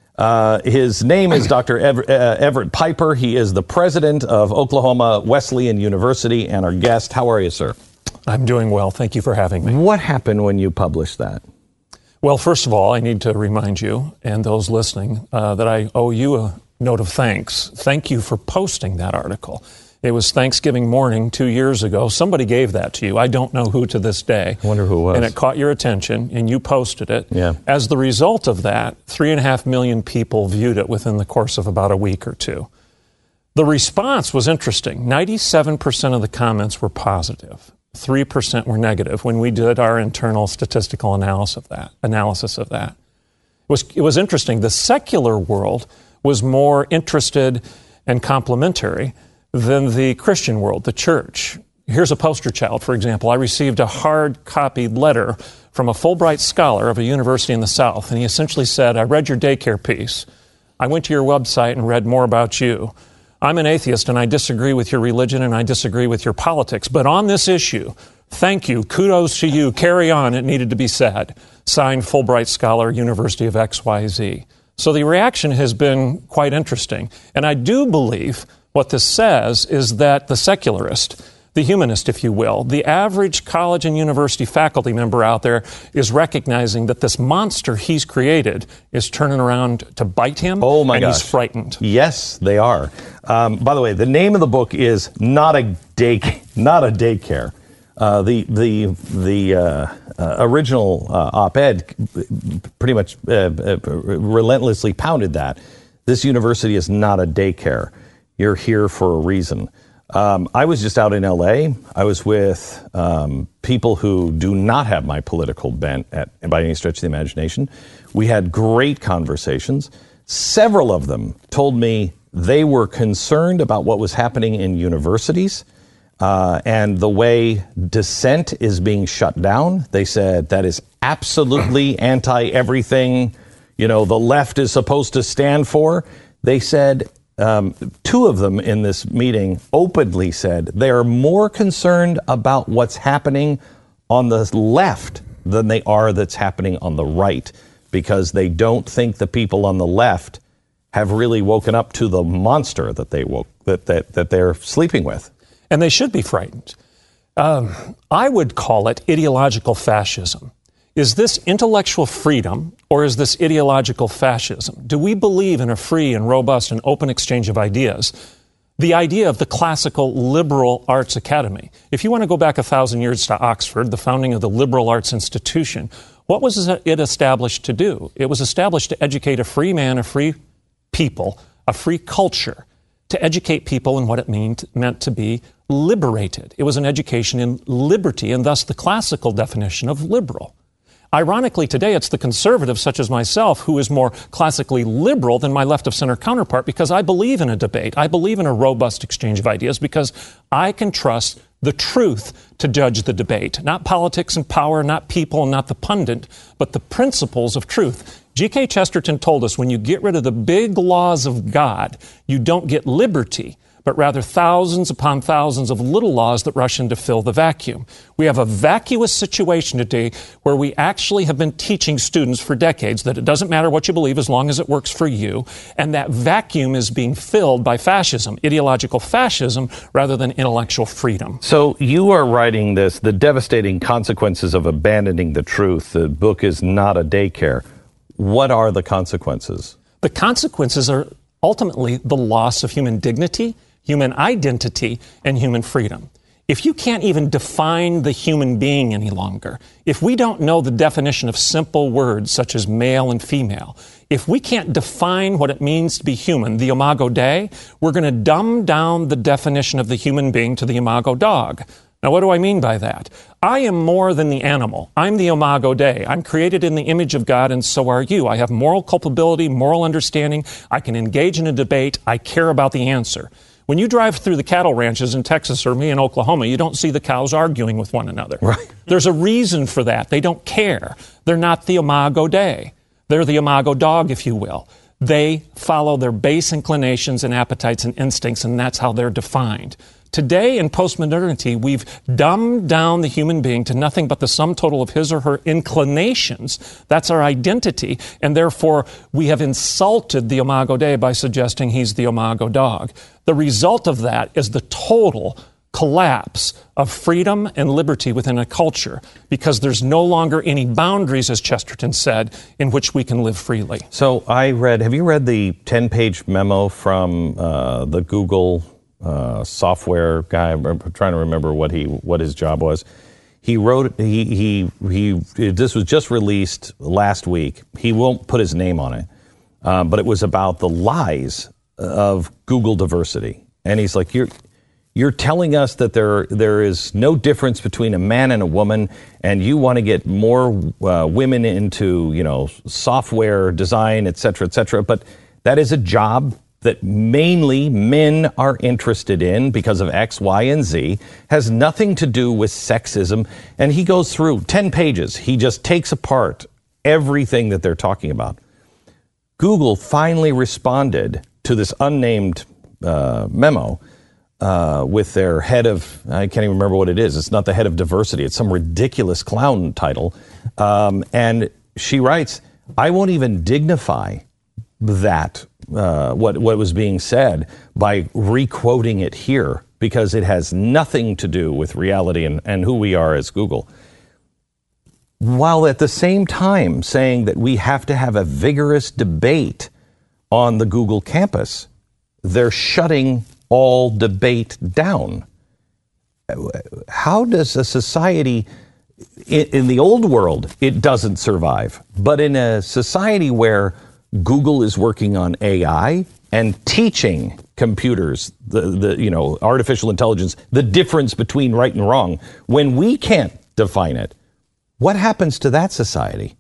S2: His name is Dr. Everett Piper. He is the president of Oklahoma Wesleyan University and our guest. How are you, sir?
S12: I'm doing well. Thank you for having me.
S2: What happened when you published that?
S12: Well, first of all, I need to remind you and those listening that I owe you a note of thanks. Thank you for posting that article. It was Thanksgiving morning 2 years ago. Somebody gave that to you. I don't know who to this day.
S2: I wonder who it was.
S12: And it caught your attention, and you posted it.
S2: Yeah.
S12: As the result of that, 3.5 million people viewed it within the course of about a week or two. The response was interesting. 97% of the comments were positive. 3% were negative when we did our internal statistical analysis of that. It was interesting. The secular world was more interested and complimentary than the Christian world, the church. Here's a poster child, for example. I received a hard-copied letter from a Fulbright scholar of a university in the South, and he essentially said, I read your daycare piece. I went to your website and read more about you. I'm an atheist, and I disagree with your religion, and I disagree with your politics. But on this issue, thank you, kudos to you, carry on, it needed to be said. Signed, Fulbright scholar, University of XYZ. So the reaction has been quite interesting. And I do believe what this says is that the secularist, the humanist, if you will, the average college and university faculty member out there is recognizing that this monster he's created is turning around to bite him.
S2: Oh my
S12: gosh.
S2: He's
S12: frightened.
S2: Yes, they are. By the way, the name of the book is not a daycare. The original op-ed pretty much relentlessly pounded that. This university is not a daycare. You're here for a reason. I was just out in L.A. I was with people who do not have my political bent by any stretch of the imagination. We had great conversations. Several of them told me they were concerned about what was happening in universities and the way dissent is being shut down. They said that is absolutely anti-everything, the left is supposed to stand for. They said... two of them in this meeting openly said they are more concerned about what's happening on the left than they are that's happening on the right, because they don't think the people on the left have really woken up to the monster that that they're sleeping with.
S12: And they should be frightened. I would call it ideological fascism. Is this intellectual freedom or is this ideological fascism? Do we believe in a free and robust and open exchange of ideas? The idea of the classical liberal arts academy. If you want to go back 1,000 years to Oxford, the founding of the liberal arts institution, what was it established to do? It was established to educate a free man, a free people, a free culture, to educate people in what it meant to be liberated. It was an education in liberty, and thus the classical definition of liberal. Ironically, today it's the conservative, such as myself, who is more classically liberal than my left-of-center counterpart, because I believe in a debate. I believe in a robust exchange of ideas because I can trust the truth to judge the debate. Not politics and power, not people, not the pundit, but the principles of truth. G.K. Chesterton told us when you get rid of the big laws of God, you don't get liberty, but rather thousands upon thousands of little laws that rush in to fill the vacuum. We have a vacuous situation today where we actually have been teaching students for decades that it doesn't matter what you believe as long as it works for you, and that vacuum is being filled by fascism, ideological fascism, rather than intellectual freedom.
S2: So you are writing this, The Devastating Consequences of Abandoning the Truth. The book is not a daycare. What are the consequences?
S12: The consequences are ultimately the loss of human dignity, human identity, and human freedom. If you can't even define the human being any longer, if we don't know the definition of simple words such as male and female, if we can't define what it means to be human, the imago Dei, we're going to dumb down the definition of the human being to the imago dog. Now, what do I mean by that? I am more than the animal. I'm the imago Dei. I'm created in the image of God, and so are you. I have moral culpability, moral understanding. I can engage in a debate. I care about the answer. When you drive through the cattle ranches in Texas or me in Oklahoma, you don't see the cows arguing with one another.
S2: Right.
S12: There's a reason for that. They don't care. They're not the imago Dei. They're the imago dog, if you will. They follow their base inclinations and appetites and instincts, and that's how they're defined. Today, in postmodernity, we've dumbed down the human being to nothing but the sum total of his or her inclinations. That's our identity, and therefore we have insulted the imago Dei by suggesting he's the imago dog. The result of that is the total collapse of freedom and liberty within a culture, because there's no longer any boundaries, as Chesterton said, in which we can live freely.
S2: So have you read the 10-page memo from the Google software guy? I'm trying to remember what his job was. He wrote, this was just released last week. He won't put his name on it, but it was about the lies of Google diversity. And he's like, you're telling us that there is no difference between a man and a woman, and you want to get more women into, software design, et cetera, but that is a job that mainly men are interested in because of X, Y, and Z, has nothing to do with sexism. And he goes through 10 pages. He just takes apart everything that they're talking about. Google finally responded to this unnamed memo with their head of, I can't even remember what it is. It's not the head of diversity. It's some ridiculous clown title. And she writes, I won't even dignify that, what was being said by re-quoting it here, because it has nothing to do with reality and who we are as Google. While at the same time saying that we have to have a vigorous debate on the Google campus, they're shutting all debate down. How does a society, in the old world, it doesn't survive, but in a society where Google is working on AI and teaching computers, the artificial intelligence, the difference between right and wrong, when we can't define it, what happens to that society?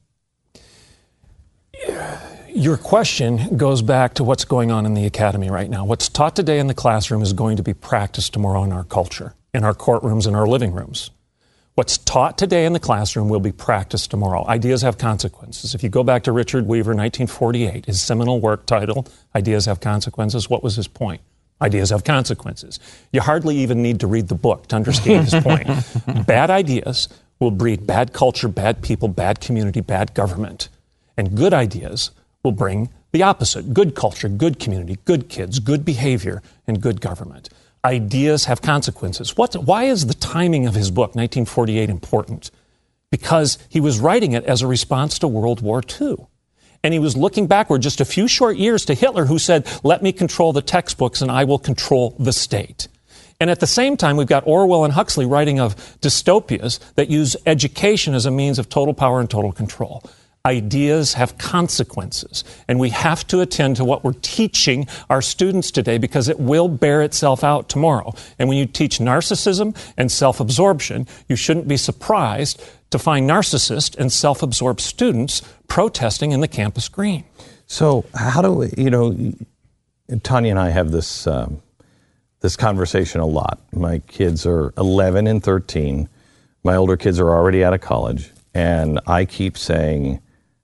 S12: Your question goes back to what's going on in the academy right now. What's taught today in the classroom is going to be practiced tomorrow in our culture, in our courtrooms, in our living rooms. What's taught today in the classroom will be practiced tomorrow. Ideas have consequences. If you go back to Richard Weaver, 1948, his seminal work titled, Ideas Have Consequences, what was his point? Ideas have consequences. You hardly even need to read the book to understand his point. Bad ideas will breed bad culture, bad people, bad community, bad government. And good ideas will bring the opposite. Good culture, good community, good kids, good behavior, and good government. Ideas have consequences. Why is the timing of his book, 1948, important? Because he was writing it as a response to World War II. And he was looking backward just a few short years to Hitler, who said, let me control the textbooks and I will control the state. And at the same time, we've got Orwell and Huxley writing of dystopias that use education as a means of total power and total control. Ideas have consequences, and we have to attend to what we're teaching our students today because it will bear itself out tomorrow. And when you teach narcissism and self-absorption, you shouldn't be surprised to find narcissist and self-absorbed students protesting in the campus green.
S2: So how do we, Tanya and I have this conversation a lot. My kids are 11 and 13. My older kids are already out of college. And I keep saying,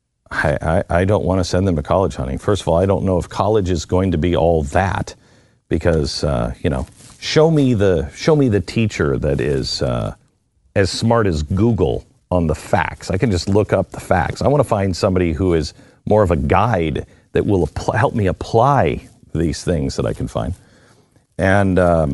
S2: I don't want to send them to college, honey. First of all, I don't know if college is going to be all that because, show me the teacher that is as smart as Google on the facts. I can just look up the facts. I want to find somebody who is more of a guide that will help me apply these things that I can find. And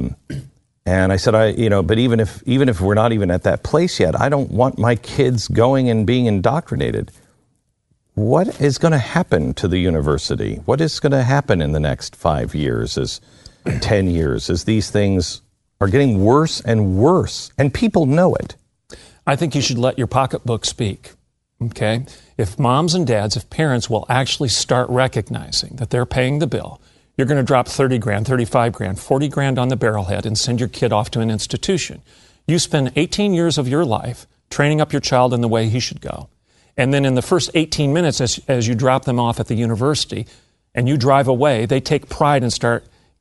S2: I said, but even if we're not even at that place yet, I don't want my kids going and being indoctrinated. What is going to happen to the university? What is going to happen in the next 5 years, 10 years, as these things are getting worse and worse, and people know it?
S12: I think you should let your pocketbook speak, okay? If moms and dads, if parents will actually start recognizing that they're paying the bill, you're going to drop 30 grand, 35 grand, 40 grand on the barrelhead and send your kid off to an institution. You spend 18 years of your life training up your child in the way he should go. And then in the first 18 minutes, as you drop them off at the university and you drive away, they take pride and start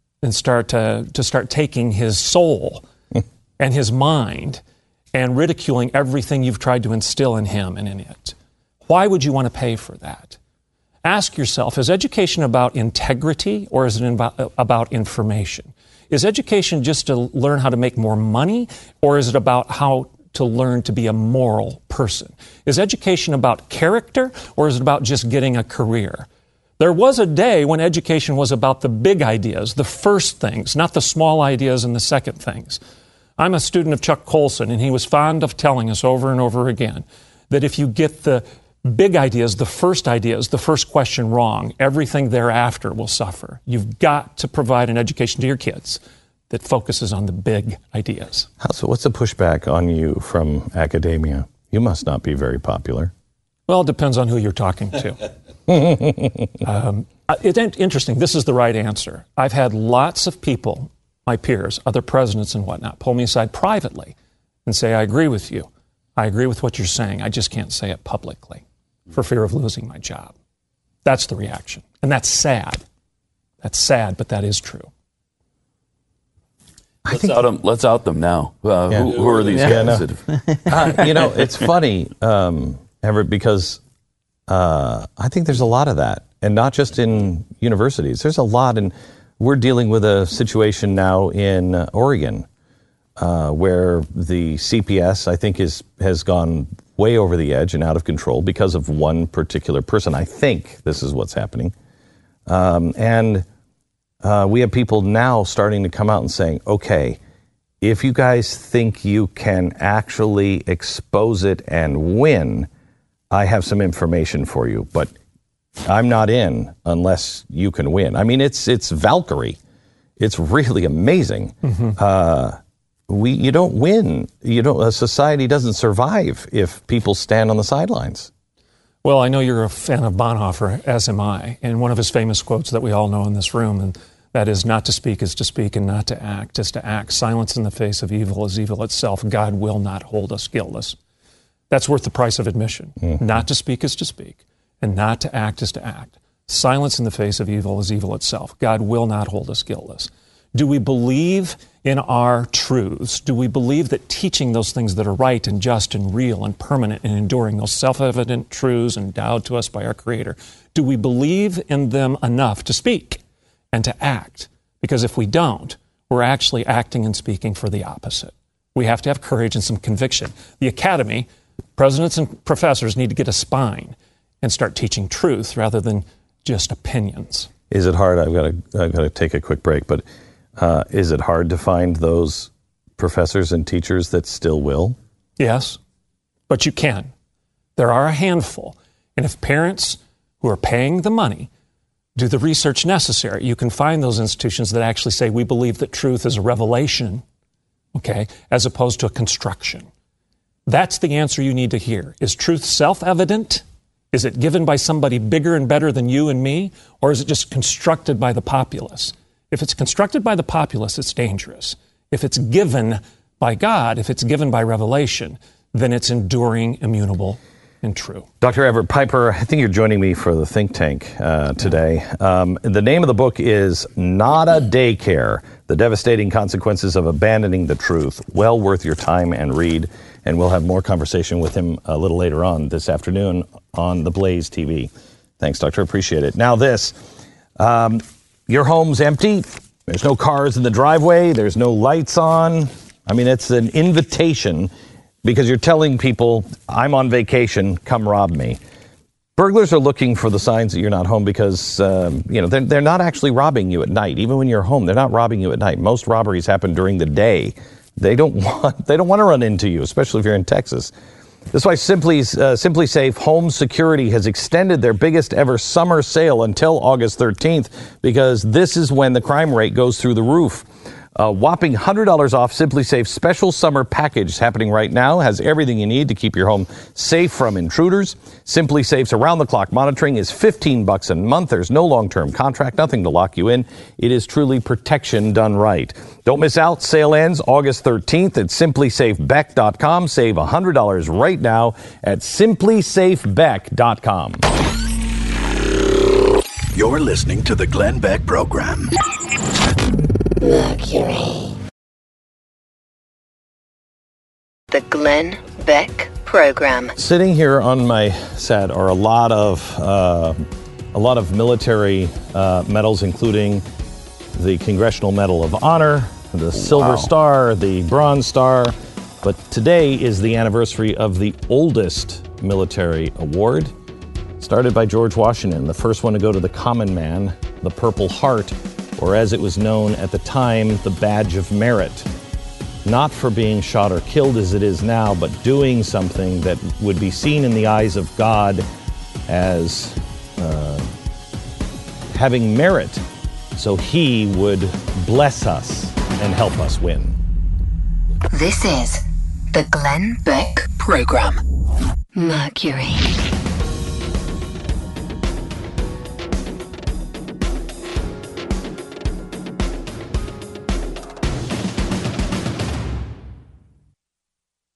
S12: taking his soul and his mind and ridiculing everything you've tried to instill in him and in it. Why would you want to pay for that? Ask yourself, is education about integrity or is it about information? Is education just to learn how to make more money or is it about how to learn to be a moral person? Is education about character or is it about just getting a career? There was a day when education was about the big ideas, the first things, not the small ideas and the second things. I'm a student of Chuck Colson, and he was fond of telling us over and over again that if you get the big ideas, the first question wrong, everything thereafter will suffer. You've got to provide an education to your kids that focuses on the big ideas.
S2: So what's the pushback on you from academia? You must not be very popular.
S12: Well, it depends on who you're talking to. It's interesting. This is the right answer. I've had lots of people, my peers, other presidents and whatnot, pull me aside privately and say, I agree with you. I agree with what you're saying. I just can't say it publicly for fear of losing my job. That's the reaction. And that's sad. That's sad, but that is true.
S7: Let's out them now. Who are these guys?
S2: It's funny, Everett, because I think there's a lot of that, and not just in universities. There's a lot, and we're dealing with a situation now in Oregon where the CPS, I think, has gone way over the edge and out of control because of one particular person. I think this is what's happening. And we have people now starting to come out and saying, okay, if you guys think you can actually expose it and win, I have some information for you. But I'm not in unless you can win. I mean, it's Valkyrie. It's really amazing. You don't win. A society doesn't survive if people stand on the sidelines.
S12: Well, I know you're a fan of Bonhoeffer, as am I, and one of his famous quotes that we all know in this room, and that is, not to speak is to speak, and not to act is to act. Silence in the face of evil is evil itself. God will not hold us guiltless. That's worth the price of admission. Not to speak is to speak, and not to act is to act. Silence in the face of evil is evil itself. God will not hold us guiltless. Do we believe in our truths? Do we believe that teaching those things that are right and just and real and permanent and enduring, those self-evident truths endowed to us by our Creator, do we believe in them enough to speak and to act? Because if we don't, we're actually acting and speaking for the opposite. We have to have courage and some conviction. The academy, presidents and professors need to get a spine and start teaching truth rather than just opinions.
S2: Is it hard? I've got to take a quick break, but is it hard to find those professors and teachers that still will?
S12: Yes, but you can. There are a handful. And if parents who are paying the money do the research necessary, you can find those institutions that actually say, we believe that truth is a revelation, okay, as opposed to a construction. That's the answer you need to hear. Is truth self-evident? Is it given by somebody bigger and better than you and me? Or is it just constructed by the populace? If it's constructed by the populace, it's dangerous. If it's given by God, if it's given by revelation, then it's enduring, immutable, and true.
S2: Dr. Everett Piper, I think you're joining me for the think tank today. The name of the book is Not a Daycare, The Devastating Consequences of Abandoning the Truth. Well worth your time and read. And we'll have more conversation with him a little later on this afternoon on the Blaze TV. Thanks, Doctor. Appreciate it. Now this, your home's empty. There's no cars in the driveway. There's no lights on. I mean, it's an invitation because you're telling people, I'm on vacation, come rob me. Burglars are looking for the signs that you're not home because, they're not actually robbing you at night. Even when you're home, they're not robbing you at night. Most robberies happen during the day. They don't want to run into you, especially if you're in Texas. That's why Simply Safe Home Security has extended their biggest ever summer sale until August 13th, because this is when the crime rate goes through the roof. A whopping $100 off Simply Safe's special summer package happening right now has everything you need to keep your home safe from intruders. Simply Safe's around-the-clock monitoring is $15 a month. There's no long-term contract, nothing to lock you in. It is truly protection done right. Don't miss out. Sale ends August 13th at simplysafebeck.com. Save $100 right now at simplysafebeck.com.
S5: You're listening to the Glenn Beck Program.
S8: Mercury. The Glenn Beck Program.
S2: Sitting here on my set are a lot of military medals, including the Congressional Medal of Honor, the Silver Star, the Bronze Star. But today is the anniversary of the oldest military award, started by George Washington, the first one to go to the common man, the Purple Heart, or as it was known at the time, the Badge of Merit. Not for being shot or killed as it is now, but doing something that would be seen in the eyes of God as having merit, so he would bless us and help us win.
S8: This is the Glenn Beck Program. Mercury.